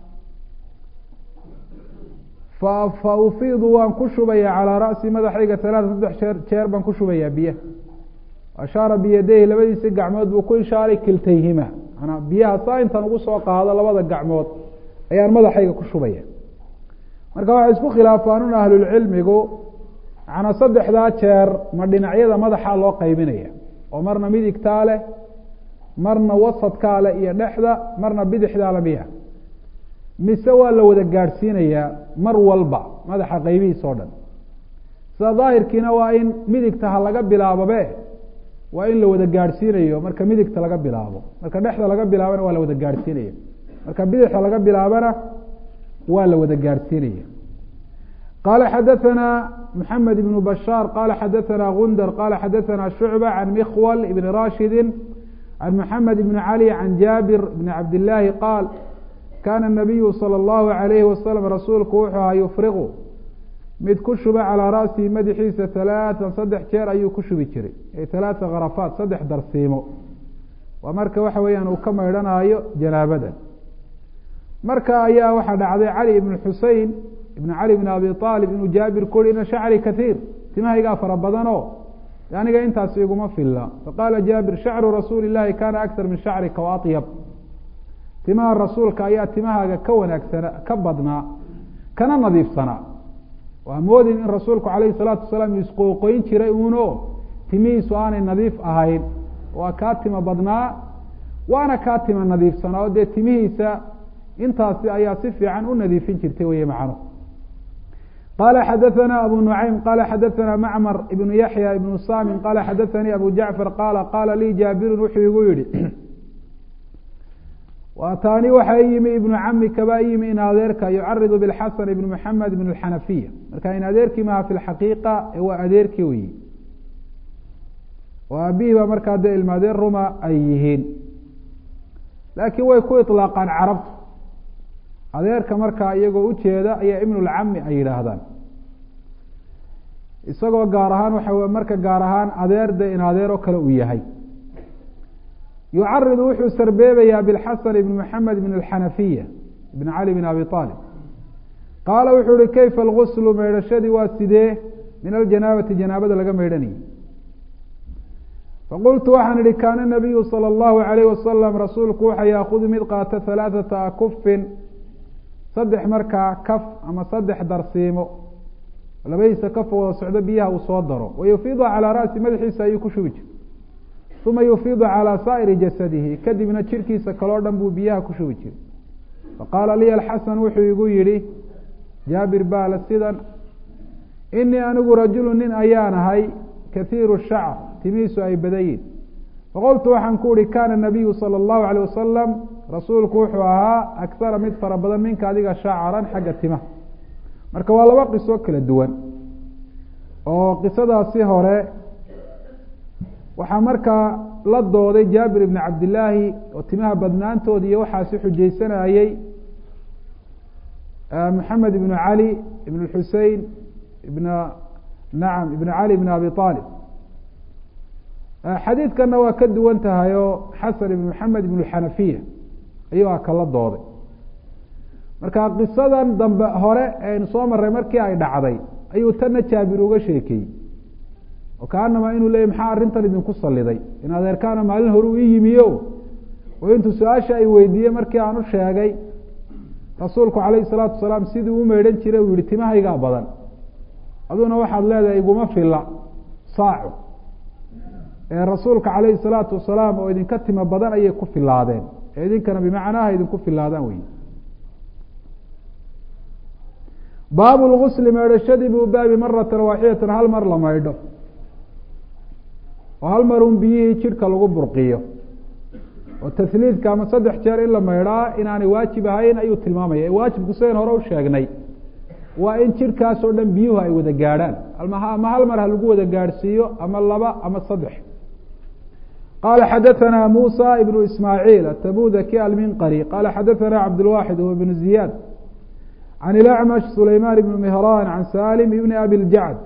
fa ufiidu waan ku shubaya calىa ra'si madaxayga saddex jeer baan ku shubayaa biyaha ashaara biyadayhi labadiisa gacmood buu ku ishaaray kiltayhima manaa biyaha saa intaan ugu soo qaado labada gacmood ayaan madaxayga ku shubaya. marka waxay isku khilaafaan ahlulcilmigu manaa saddexdaa jeer ma dhinacyada madaxa loo qaybinaya oo marna midigtaa leh marna wasadkaa leh iyo dhexda marna bidixdaa le miya mise waa la wada gaadhsiinayaa mar walba madaxa qaybihiisa o dhan. sida daahirkiina waa in midigta ha laga bilaabobe waa in la wada gaadhsiinayo marka midigta laga bilaabo, marka dhexda laga bilaabana waa la wada gaadhsiinaya, marka bidixda laga bilaabana waa la wada gaadhsiinaya. qaala xadaثana mحamed ibn bashaar qaala xadaثana gundar qaala xadaثana shucba can mikhwal ibn rashidi can mحamed ibn cali can jaabir bn cabdillaahi qaal kaana الnabiyu salى الlahu عalayhi wasalam rasuulku wuxuu ahaa yufriqu mid ku shuba calىa ra'sihi madaxiisa ثalaaثan saddex jeer ayuu ku shubi jiray ay ثalaaثa kharafaat saddex darsiimo waa marka waxa weeyaan uu ka maydhanaayo janaabada. marka ayaa waxaa dhacday cali ibn xusein ibn cali bn abi aalib inuu jaabir ku uhi ina shacri kaiir timahaygaa fara badanoo aniga intaas iguma filla. faqaala jaabir shacru rasuuli llahi kana akar min shacrika waaطyab timaha rasuulka ayaa timahaaga ka wanaagsana ka badnaa kana nadiifsanaa. waa moodin in rasuulku calayhi salaatu wasalaam isqooqoyn jiray uuno timihiisu aanay nadiif ahayn, waa kaa tima badnaa waana kaa tima nadiifsanaa oo dee timihiisa intaasi ayaa si fiican u nadiifin jirtay weye macno. qaala xadaثana abu nucaym qaala xadaثana macmar ibnu yaxya ibnu samin qaala xadaثanii abu jacfar qaala lii jaabirun wuxuu igu yihi taani waxaa yimi ibnu camika baa yimi in adeerka yucaridu bixasan ibn maxamed ibn اxanafiya marka in adeerkii maha fi xaqiiqa waa adeerkii weyi oo aabihii baa markaa dee ilmaadeer ruma ay yihiin, laakiin way ku iطlaaqaan carabtu adeerka markaa iyagoo ujeeda ayaa ibn اlcami ay yidhaahdaan, isagoo gaar ahaan waxa marka gaar ahaan adeer de in adeer oo kale uu yahay. yucaridu wuxuu sarbeebayaa bixasan ibn maxamed ibn اxanafiya ibn cali bn abi aalib qaala wuxuu uhi kayfa alguslu maydhashadii waa sidee min aljanaabati janaabada laga maydhanayay. faqultu waxaan ihi kaana nabiyu salى اllahu alayh wasalam rasuulku waxa yaakudu mid qaata halaaثata akufin saddex markaa kaf ama saddex darsiimo labadiisa kaf wada socdo biyaha uu soo daro wayufiidu calىa ra'si madaxiisa ayuu ku shubi jiray uma yufiidu calىa saa'iri jasadihi kadibna jirkiisa kaloo dhan buu biyaha ku shubi jiray. faqaala liya alxasan wuxuu igu yihi jaabir baala sidan inii anigu rajulu nin ayaan ahay kahiiru shacr timihiisu ay badayiin. faqultu waxaan ku uhi kaana nabiyu salى اllahu alيyh wasalam rasuulku wuxuu ahaa akhara mid fara badan minka adiga shacran xagga timaha. marka waa laba qiso kala duwan oo qisadaasi hore waxaa markaa la dooday jaabir ibn cabdillaahi oo timaha badnaantooda iyo waxaasi xujaysanayey maxamed ibn cali ibn xusein ibn cali ibn abi aalib. xadiidkana waa ka duwan tahay oo xasan ibn maxamed ibn xanafiya ayuu kala dooday. marka qisadan dambe hore aynu soo maray markii ay dhacday ayuu tanna jaabir uga sheekeeyey oo kaanama inuu leeyay maxaa arrintan idinku saliday in adeerkaana maalin hore u yimiyo oo intuu su-aasha ay weydiiyey markii aan u sheegay rasuulku calayhi salaatu wasalaam sidii u meydhan jiray uu yihi timahaygaa badan aduna waxaad leedahay iguma filla saaco ee rasuulka calayhi salaatu wasalaam oo idinka tima badan ayay ku filaadeen ee idinkana bimacnaaha idinku filaadaan wey. baabu lgusli maydhashadii buu baabi maratan waaxidatan hal mar la maydho oo hal mar un biyihii jidhka lagu burqiyo oo tasliidka ama saddex jeer in la maydhaa inaanay waajib ahayn ayuu tilmaamaya. waajibku sidayn hore u sheegnay waa in jidhkaas oo dhan biyuhu ay wada gaadhaan ama hal mar ha lagu wada gaadhsiiyo ama laba ama saddex. qala xadaثna muسى بن ismاعيل التbudki alminqrي qala xadaثna cabdالواxid هو بن زiyاd عن الأعmش سlayman بن مهrان عن salim بn abi الjacd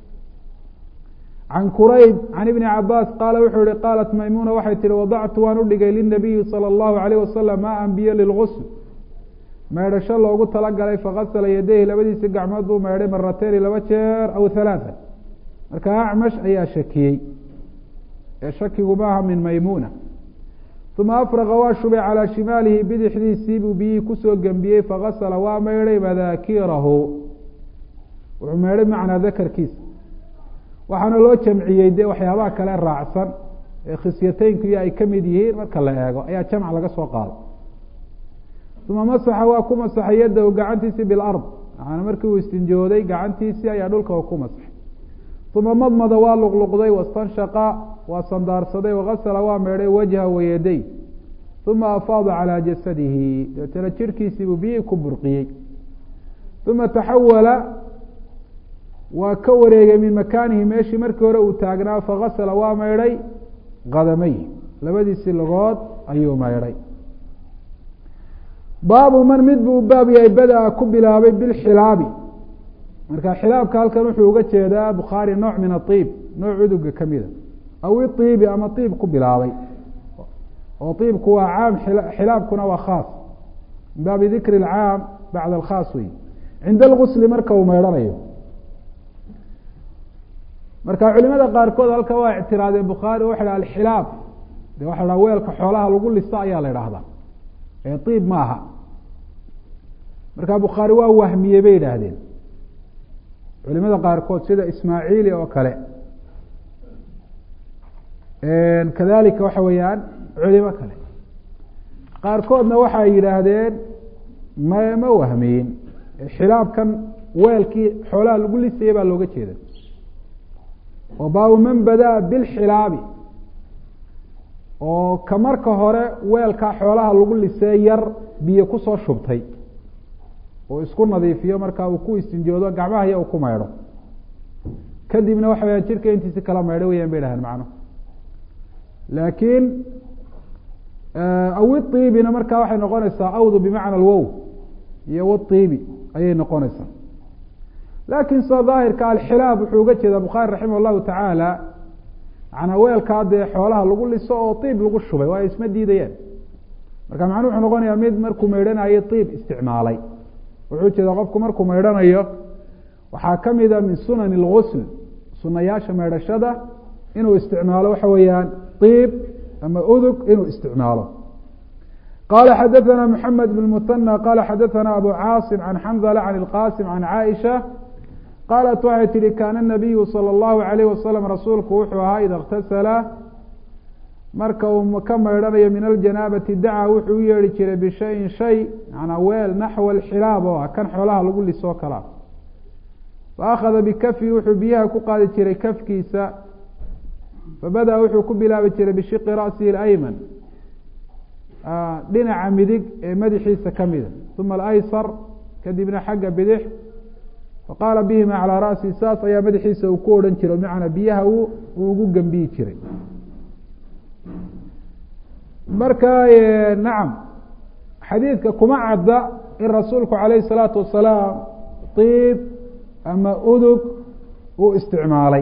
عن kurayb عن iبn cabاs qaala wuxuu yihi qaalat maymuna waxay tihi wadactu waan udhigay lلنabiyi slى الlahu عalيه wasalam ma anbiye lilغusl meedhasho loogu talagalay fagasla yadayhi labadiisi gacmood buu meedhay marateyni 2 jeer aw 3 marka acmash ayaa shakiyey ee shakigu maaha min maymuna uma afraqa waa shubay calىa shimaalihi bidixdiisii buu biyihii kusoo gembiyey fagasla waa meedhay madaakirahu wuxuu meedhay macnaa dakarkiisa waxaana loo jamciyey dee waxyaabaha kale raacsan ee khisyataynku iyo ay kamid yihiin marka la eego ayaa jamc laga soo qaado uma masaxa waa ku masaxay yadahu gacantiisii bilard maana markii uu istinjooday gacantiisii ayaa dhulka ku masaxay uma madmada waa luqluqday wastanshaqa waa sandaarsaday wagasla waa meedhay wajha wayaday uma afaada calىa jasadihi deetana jirhkiisii buu biyihii ku burqiyey uma taxawala waa ka wareegay min makaanihi meeshii markii hore uu taagnaa fagasla waa meedhay qadamay labadiisii logood ayuu meedhay baabu man mid buu baab yahay bada-a ku bilaabay bilxilaabi marka xilaabka halkan wuxuu uga jeedaa bukhaari nooc min aiib nooc uduga kamida aw iibi ama iib ku bilaabay oo iibku waa caam xilaabkuna waa khaas min baabi dikri اcaam bacda alkhaas wey cinda algusli marka uu meedhanayo marka culimada qaarkood halka waa ictiraadeen bukhaari waxa ha alxilaab de waxa ha weelka xoolaha lagu listo ayaa la idhaahdaa ee iib ma aha marka bukhaari waa wahmiye bay yidhaahdeen culimada qaarkood sida ismaaciili oo kale kadalika waxa weeyaan culimo kale qaarkoodna waxay yidhaahdeen ma wahmiyin xilaabkan weelkii xoolaha lagu lisayay baa looga jeeda oo baabu man badaa bilxilaabi oo ka marka hore weelkaa xoolaha lagu lisee yar biyo kusoo shubtay oo isku nadiifiyo markaa uu ku istinjoodo gacmaha iyo uu ku maydho kadibna waxa weyaan jirka intiisi kala maydho weyaan bay dhahaan macno laakiin aw iibina markaa waxay noqonaysaa awdu bimacna alwow iyo waiibi ayay noqonaysaa laakiin sida daahirka alxilaab wuxuu uga jeedaa bukhaari raximah llahu tacaala manaa weelkaa dee xoolaha lagu liso oo iib lagu shubay waa isma diidayaan marka macnuu wuxuu noqonayaa mid markuu maydhanayo iib isticmaalay wuxuu jeedaa qofku markuu maydhanayo waxaa kamida min sunan اlgusl sunayaasha maydhashada inuu isticmaalo waxa weeyaan iib ama udug inuu isticmaalo qala xadaثna mحamed بن mثنى qala xadaثna abu cاaصم عan xmdلة عan الqاsim عan caaئiشha qaalat waxay tihi kana النabiyu slى الlahu عalيه waslم rasuulku wuxuu ahaa ida اktasala marka uu ka maydhanayo min aljanaabati dacaa wuxuu u yeedhi jiray bishayin shay manaa weel naxwa اxilaab oo ah kan xoolaha lagu lisoo kalaa faأkhada bikafi wuxuu biyaha ku qaadi jiray kafkiisa fabada wuxuu ku bilaabi jiray bishiqi ra'sihi اأyman dhinaca midig ee madaxiisa kamida uma alaysar kadibna xagga bidix faqaala bihima calىa ra'si saas ayaa madaxiisa uu ku odhan jiray bimacnaa biyaha uu ugu gembiyi jiray marka nacam xadiidka kuma cadda in rasuulku calayhi الsalaatu wasalaam iib ama udug uu isticmaalay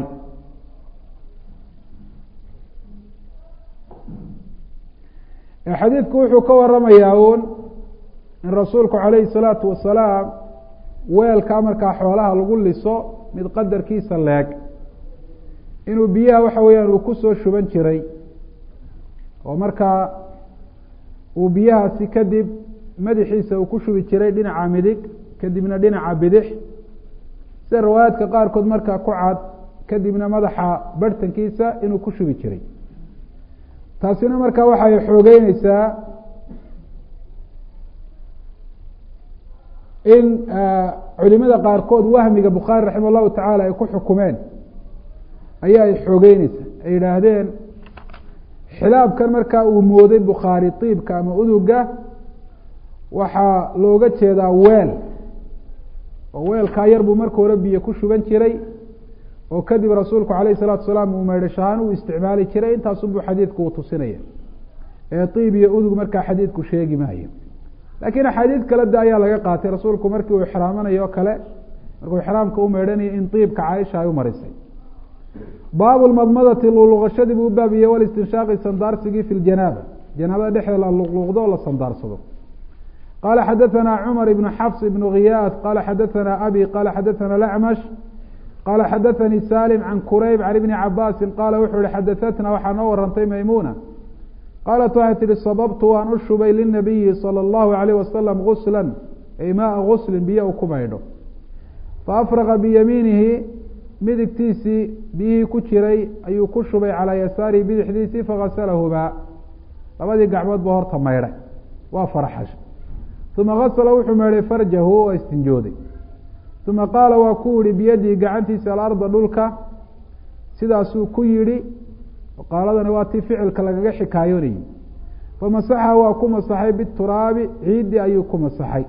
xadiidku wuxuu ka waramayaa un in rasuulku calayhi الsalaatu wasalaam weelkaa markaa xoolaha lagu liso mid qadarkiisa leeg inuu biyaha waxa weeyaan uu kusoo shuban jiray oo markaa uu biyahaasi kadib madaxiisa uu ku shubi jiray dhinaca midig kadibna dhinaca bidix sida riwaayaadka qaarkood markaa ku cad kadibna madaxa barhtankiisa inuu ku shubi jiray taasina markaa waxay xoogeyneysaa in culimada qaarkood wahmiga bukhaari raximah llahu tacaala ay ku xukumeen ayaa ay xoogeyneysaa ay yidhaahdeen xilaabkan markaa uu mooday bukhaari iibka ama uduga waxaa looga jeedaa weel oo weelkaa yar buu marka hore biyo ku shuban jiray oo kadib rasuulku calayhi salaatu wasalaam uu maydhashahaan uu isticmaali jiray intaasunbuu xadiidku uu tusinaya ee tiib iyo udug markaa xadiidku sheegi maayo laakiin axaadiid kale de ayaa laga qaatay rasuulku markii uu ixraamanayo o kale markuu ixraamka u meydhanayo in tiibka caaisha ay u marisay baabu lmadmadati luqluqashadii buu baabiyey walistinshaaqi sandaarsigii fi ljanaaba janaabada dhexdeeda la luqluqdo o la sandaarsado qala xadaثana cmar ibn xafs ibn ghiyaas qala xadaثana abi qala xadaثana lacmash qala xadaثanii salim can kurayb can ibni cabaasi qala wuxuu ihi xadaثatna waxaa noo warantay maymuna qaalat waxay tihi sababtu waan u shubay linabiyi salى اllahu alayh wasalam gusla ay maaa guslin biyo u ku maydho faafraqa biyamiinihi midigtiisii biyihii ku jiray ayuu ku shubay calaa yasaarihi bidixdiisii fagaslahumaa labadii gacmood ba horta maydhay waa farxash uma gasla wuxuu maydhay farjahu oo istinjooday uma qaala waa ku yihi biyadihi gacantiisa alarda dhulka sidaasuu ku yidhi qaaladani waa tii ficilka lagaga xikaayoonayay famasaxa waa ku masaxay bituraabi ciidii ayuu ku masaxay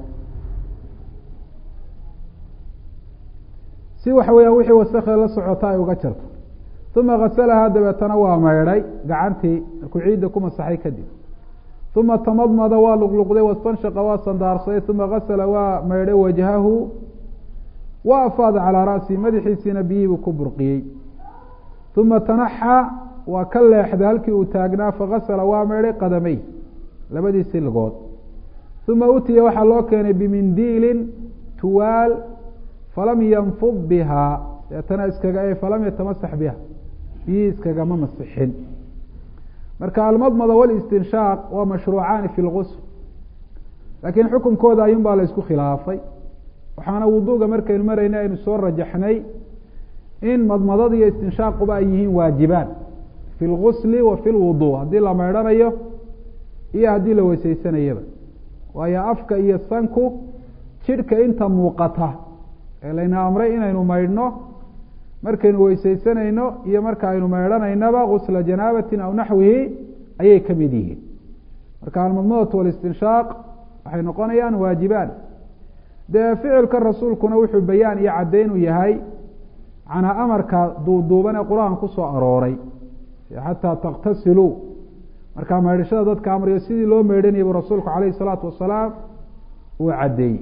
si waxa weeyaan wixii wasakda la socota ay uga jarto uma gasalahaa dabeetana waa maydhay gacantii markuu ciidda ku masaxay kadib uma tamadmada waa luqluqday wastanshaqa waa sandaarsaday uma gasala waa maydhay wajhahu wa afaada calaa ra'sihi madaxiisiina biyihiibuu ku burqiyey uma tanaxa waa ka leexday halkii uu taagnaa fagasala waa maydhay qadamey labadiisii lugood uma utiya waxaa loo keenay bimindiilin tuwaal falam yanfud bihaa deetana iskaga falam yatamasax biha biyihii iskagama masixin marka almadmada walistinshaaq waa mashruucaani fi lgusl laakiin xukunkooda ayuun baa la isku khilaafay waxaana wuduga markaynu marayna aynu soo rajaxnay in madmadada iyo istinshaaquba ay yihiin waajibaan fi lgusli wa fi lwudu haddii la maydhanayo iyo haddii la weysaysanayaba waayo afka iyo sanku jidhka inta muuqata ee layna amray inaynu maydhno markaynu weysaysanayno iyo marka aynu maydhanaynaba gusla janaabatin aw naxwihi ayay ka mid yihiin marka almadmadatu walistinshaaq waxay noqonayaan waajibaan dee ficilka rasuulkuna wuxuu bayaan iyo caddayn u yahay canaa amarka duuduuban ee qur-aan ku soo arooray xataa takhtasiluu markaa maydhashada dadka amriyo sidii loo meydhanayay buu rasuulku calayhi salaatu wasalaam uu caddeeyey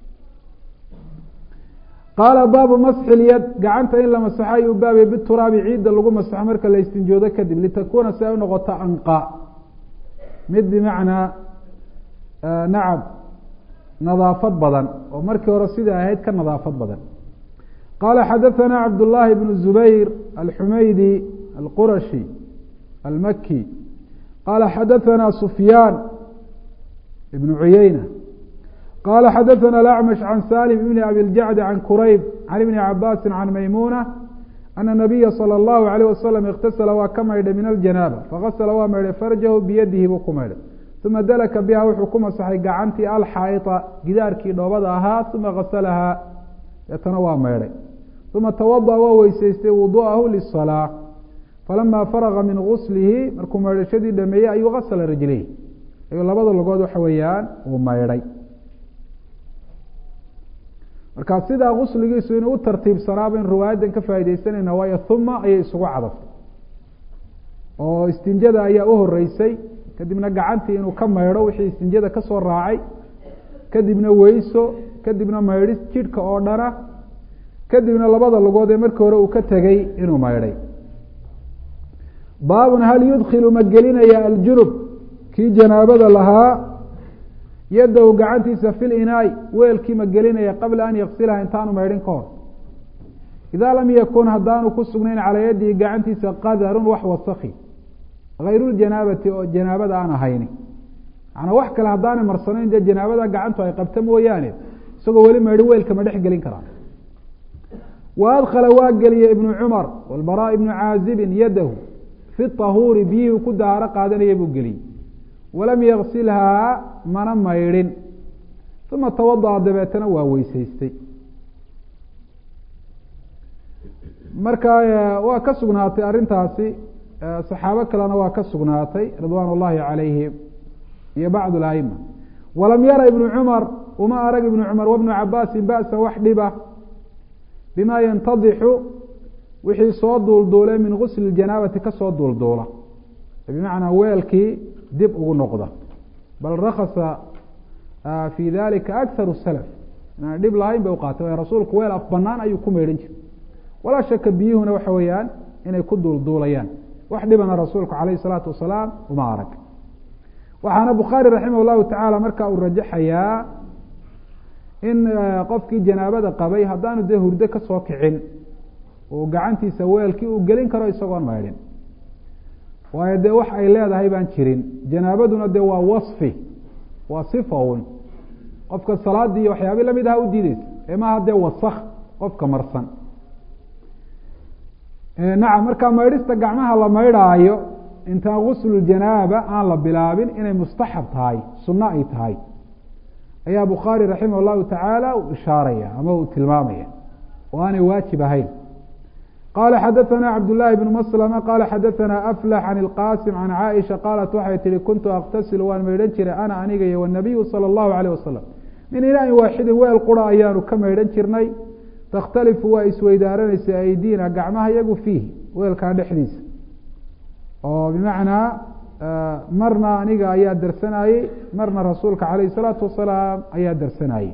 qaala baabu masxi lyad gacanta in la masaxo ayuu baabay bituraabi ciidda lagu masaxo marka la istinjoodo kadib litakuuna si ay u noqoto anqa mid bimacnaa nacam nadaafad badan oo markii hore siday ahayd ka nadaafad badan qaala xadaثana cabdullaahi bnu zubayr alxumaydi alqurashi almaki qaala xadaثana sufyaan ibnu cuyeyna qala xadaثna اأcmش can salim ibn abi اljacd can kurayb can ibni cabaasi can maymuna ana nabiya salى اllahu عalيه wasalam اktasala waa ka maydhay min aljanaaba fagasla waa maydhay farjahu biyadihi buu ku maydhay uma dalaka biha wuxuu ku masaxay gacantii alxaaita gidaarkii dhoobada ahaa uma gasalahaa deetana waa maydhay uma tawadaأ waa weysaystay wudu'ahu liلصalاة falama faraga min guslihi markuu maydhashadii dhameeyey ayuu gasla rijlayh ayuu labada logood waxa weeyaan uu maydhay markaa sidaa gusligiisu inuu u tartiibsanaaba in riwaayadan ka faaideysanayna waayo uma ayay isugu cadaftay oo istinjada ayaa u horeysay kadibna gacantii inuu ka maydho wixii istinjada ka soo raacay kadibna weyso kadibna maydhis jidhka oo dhana kadibna labada lugood ee markii hore uu ka tegey inuu maydhay baabun hal yudkilu ma gelinaya aljunub kii janaabada lahaa yadahu gacantiisa fi linaay weelkii ma gelinaya qabla an yaksilaha intaanu maydhin ka hor idaa lam yakun haddaanu ku sugnayn calaa yadihi gacantiisa qadarun wax wasaki hayru ljanaabati oo janaabada aan ahayni manaa wax kale haddaanay marsanayn dee janaabada gacantu ay qabta mooyaane isagoo weli maydhin weelka ma dhex gelin karaa wa adkhala waa geliyey ibnu cumar walbaraa ibnu caazibin yadahu fi tahuuri biyihii ku daaro qaadanaya buu geliyey walam yaksilhaa mana maydhin uma tawadaأa dabeetana waa weysaystay marka waa ka sugnaatay arrintaasi saxaabo kalena waa ka sugnaatay ridwaan اllahi calayhim iyo bacd اaima walam yara ibnu cumar uma arag ibnu cumar wabnu cabaasin ba'sa wax dhiba bima yantadixu wixii soo duulduulay min gusli janaabati kasoo duulduula bimacnaa weelkii dib ugu noqda bal rakasa fi dalika akharu salaf inaan dhib lahayn bay uqaatay rasuulku weel af banaan ayuu ku meydhan jiray walaa shaka biyuhuna waxa weeyaan inay ku duulduulayaan wax dhibana rasuulku calayhi salaatu wasalaam uma arag waxaana bukhaari raximah llahu tacaala marka uu rajaxayaa in qofkii janaabada qabay haddaanu dee hurdo kasoo kicin uu gacantiisa weelkii uu gelin karo isagoon maydhin waayo dee wax ay leedahay baan jirin janaabaduna dee waa wasfi waa sifawn qofka salaadii iyo waxyaabi lamid aha u diideysa emaha dee wasak qofka marsan nacam markaa maydhista gacmaha la maydhaayo intaan guslu janaaba aan la bilaabin inay mustaxab tahay sunno ay tahay ayaa bukhaari raximah llahu tacaala uu ishaaraya ama uu tilmaamaya oo aanay waajib ahayn qala xadaثna cabdالlahi بn mslma qala xadaثna aflax can اlqasim can caaisha qaalat waxay tihi kuntu aktasil waan maydhan jiray ana aniga iyo wnabiyu salى اllahu عalيه wasalam min inaain waaxidin weel qura ayaanu ka maydhan jirnay takhtalifu waa isweydaaranaysa aydiina gacmaha yagu fiih weelkaa dhexdiisa oo bimacnaa marna aniga ayaa darsanayey marna rasuulka calayh الsalaatu wasalaam ayaa darsanayey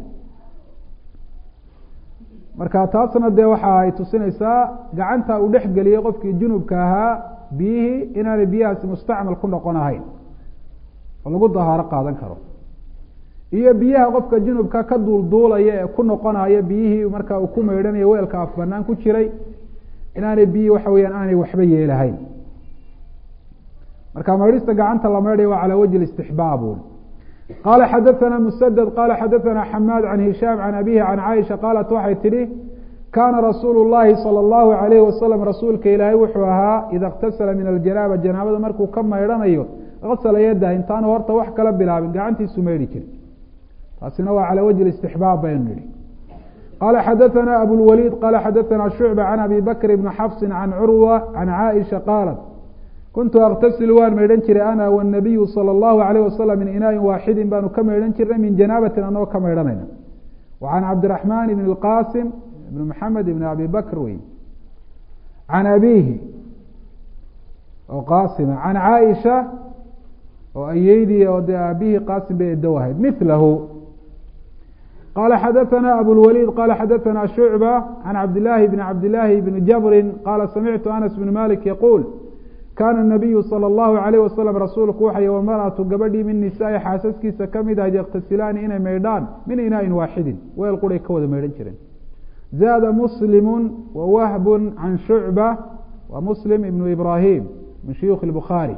marka taasna dee waxa ay tusinaysaa gacanta uu dhex geliyey qofkii junubka ahaa biyihii inaanay biyahaasi mustacmal ku noqon ahayn oo lagu dahaaro qaadan karo iyo biyaha qofka junubka ka duulduulaya ee ku noqonaya biyihii marka uu ku maydhanayo weelka af banaan ku jiray inaanay biyihii waxa weyaan aanay waxba yeelahayn marka maydhista gacanta la maydhayo waa calaa wajhi istixbaab qala xadaثna msdd qala xadaثna xamaad can hishaam can abihi can caaisha qaalat waxay tidhi kaana rasuulu الlahi salى الlahu عalayhi wasalam rasuulka ilaahay wuxuu ahaa ida اktasala min aljanaaba janaabada markuu ka maydhanayo gasla yadah intaanu horta wax kala bilaabin gacantiisu maydhi jiri taasina waa calى wajhi istixbaab baynu nihi qala xadaثna abulwaliid qala xadaثna shucba can abi bakr bni xafsi can curwa can caaisha qaalat kuntu aktasil waan maydhan jiray ana wnabiyu salى اllahu alayh wasalam min inaain waaxidin baanu ka maydhan jirnay min janaabatin anagoo ka maydhanayna wa can cabdiraxmaan ibn اlqasim ibn maxamed ibn abi bakr wey can abihi oo qaasima can caaisha oo ayeydii oo dee aabihii qaasim bay edow ahayd milahu qala xadaثna abulwaliid qala xadaثna shucba can cabdillaahi bni cabdillaahi bni jabrin qala samictu anas bn malik yaquul kaana الnabiyu salى اllahu عalayh wasalam rasuulku waxay wamaratu gabadhii min nisaai xaasaskiisa kamid ahayd yakhtasilaani inay maydhaan min inaain waaxidin weel quray ka wada maydhan jireen zaada muslimu wa wahbu can shucba wa muslim ibnu ibrahim min shuyuukhi اbukhaari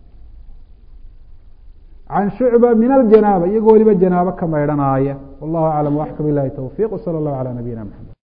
can shucba min aljanaaba iyagoo weliba janaabo ka maydhanaaya wallahu aclam waxka bilahi towfiq wsala اllahu calى nabiyina mxamed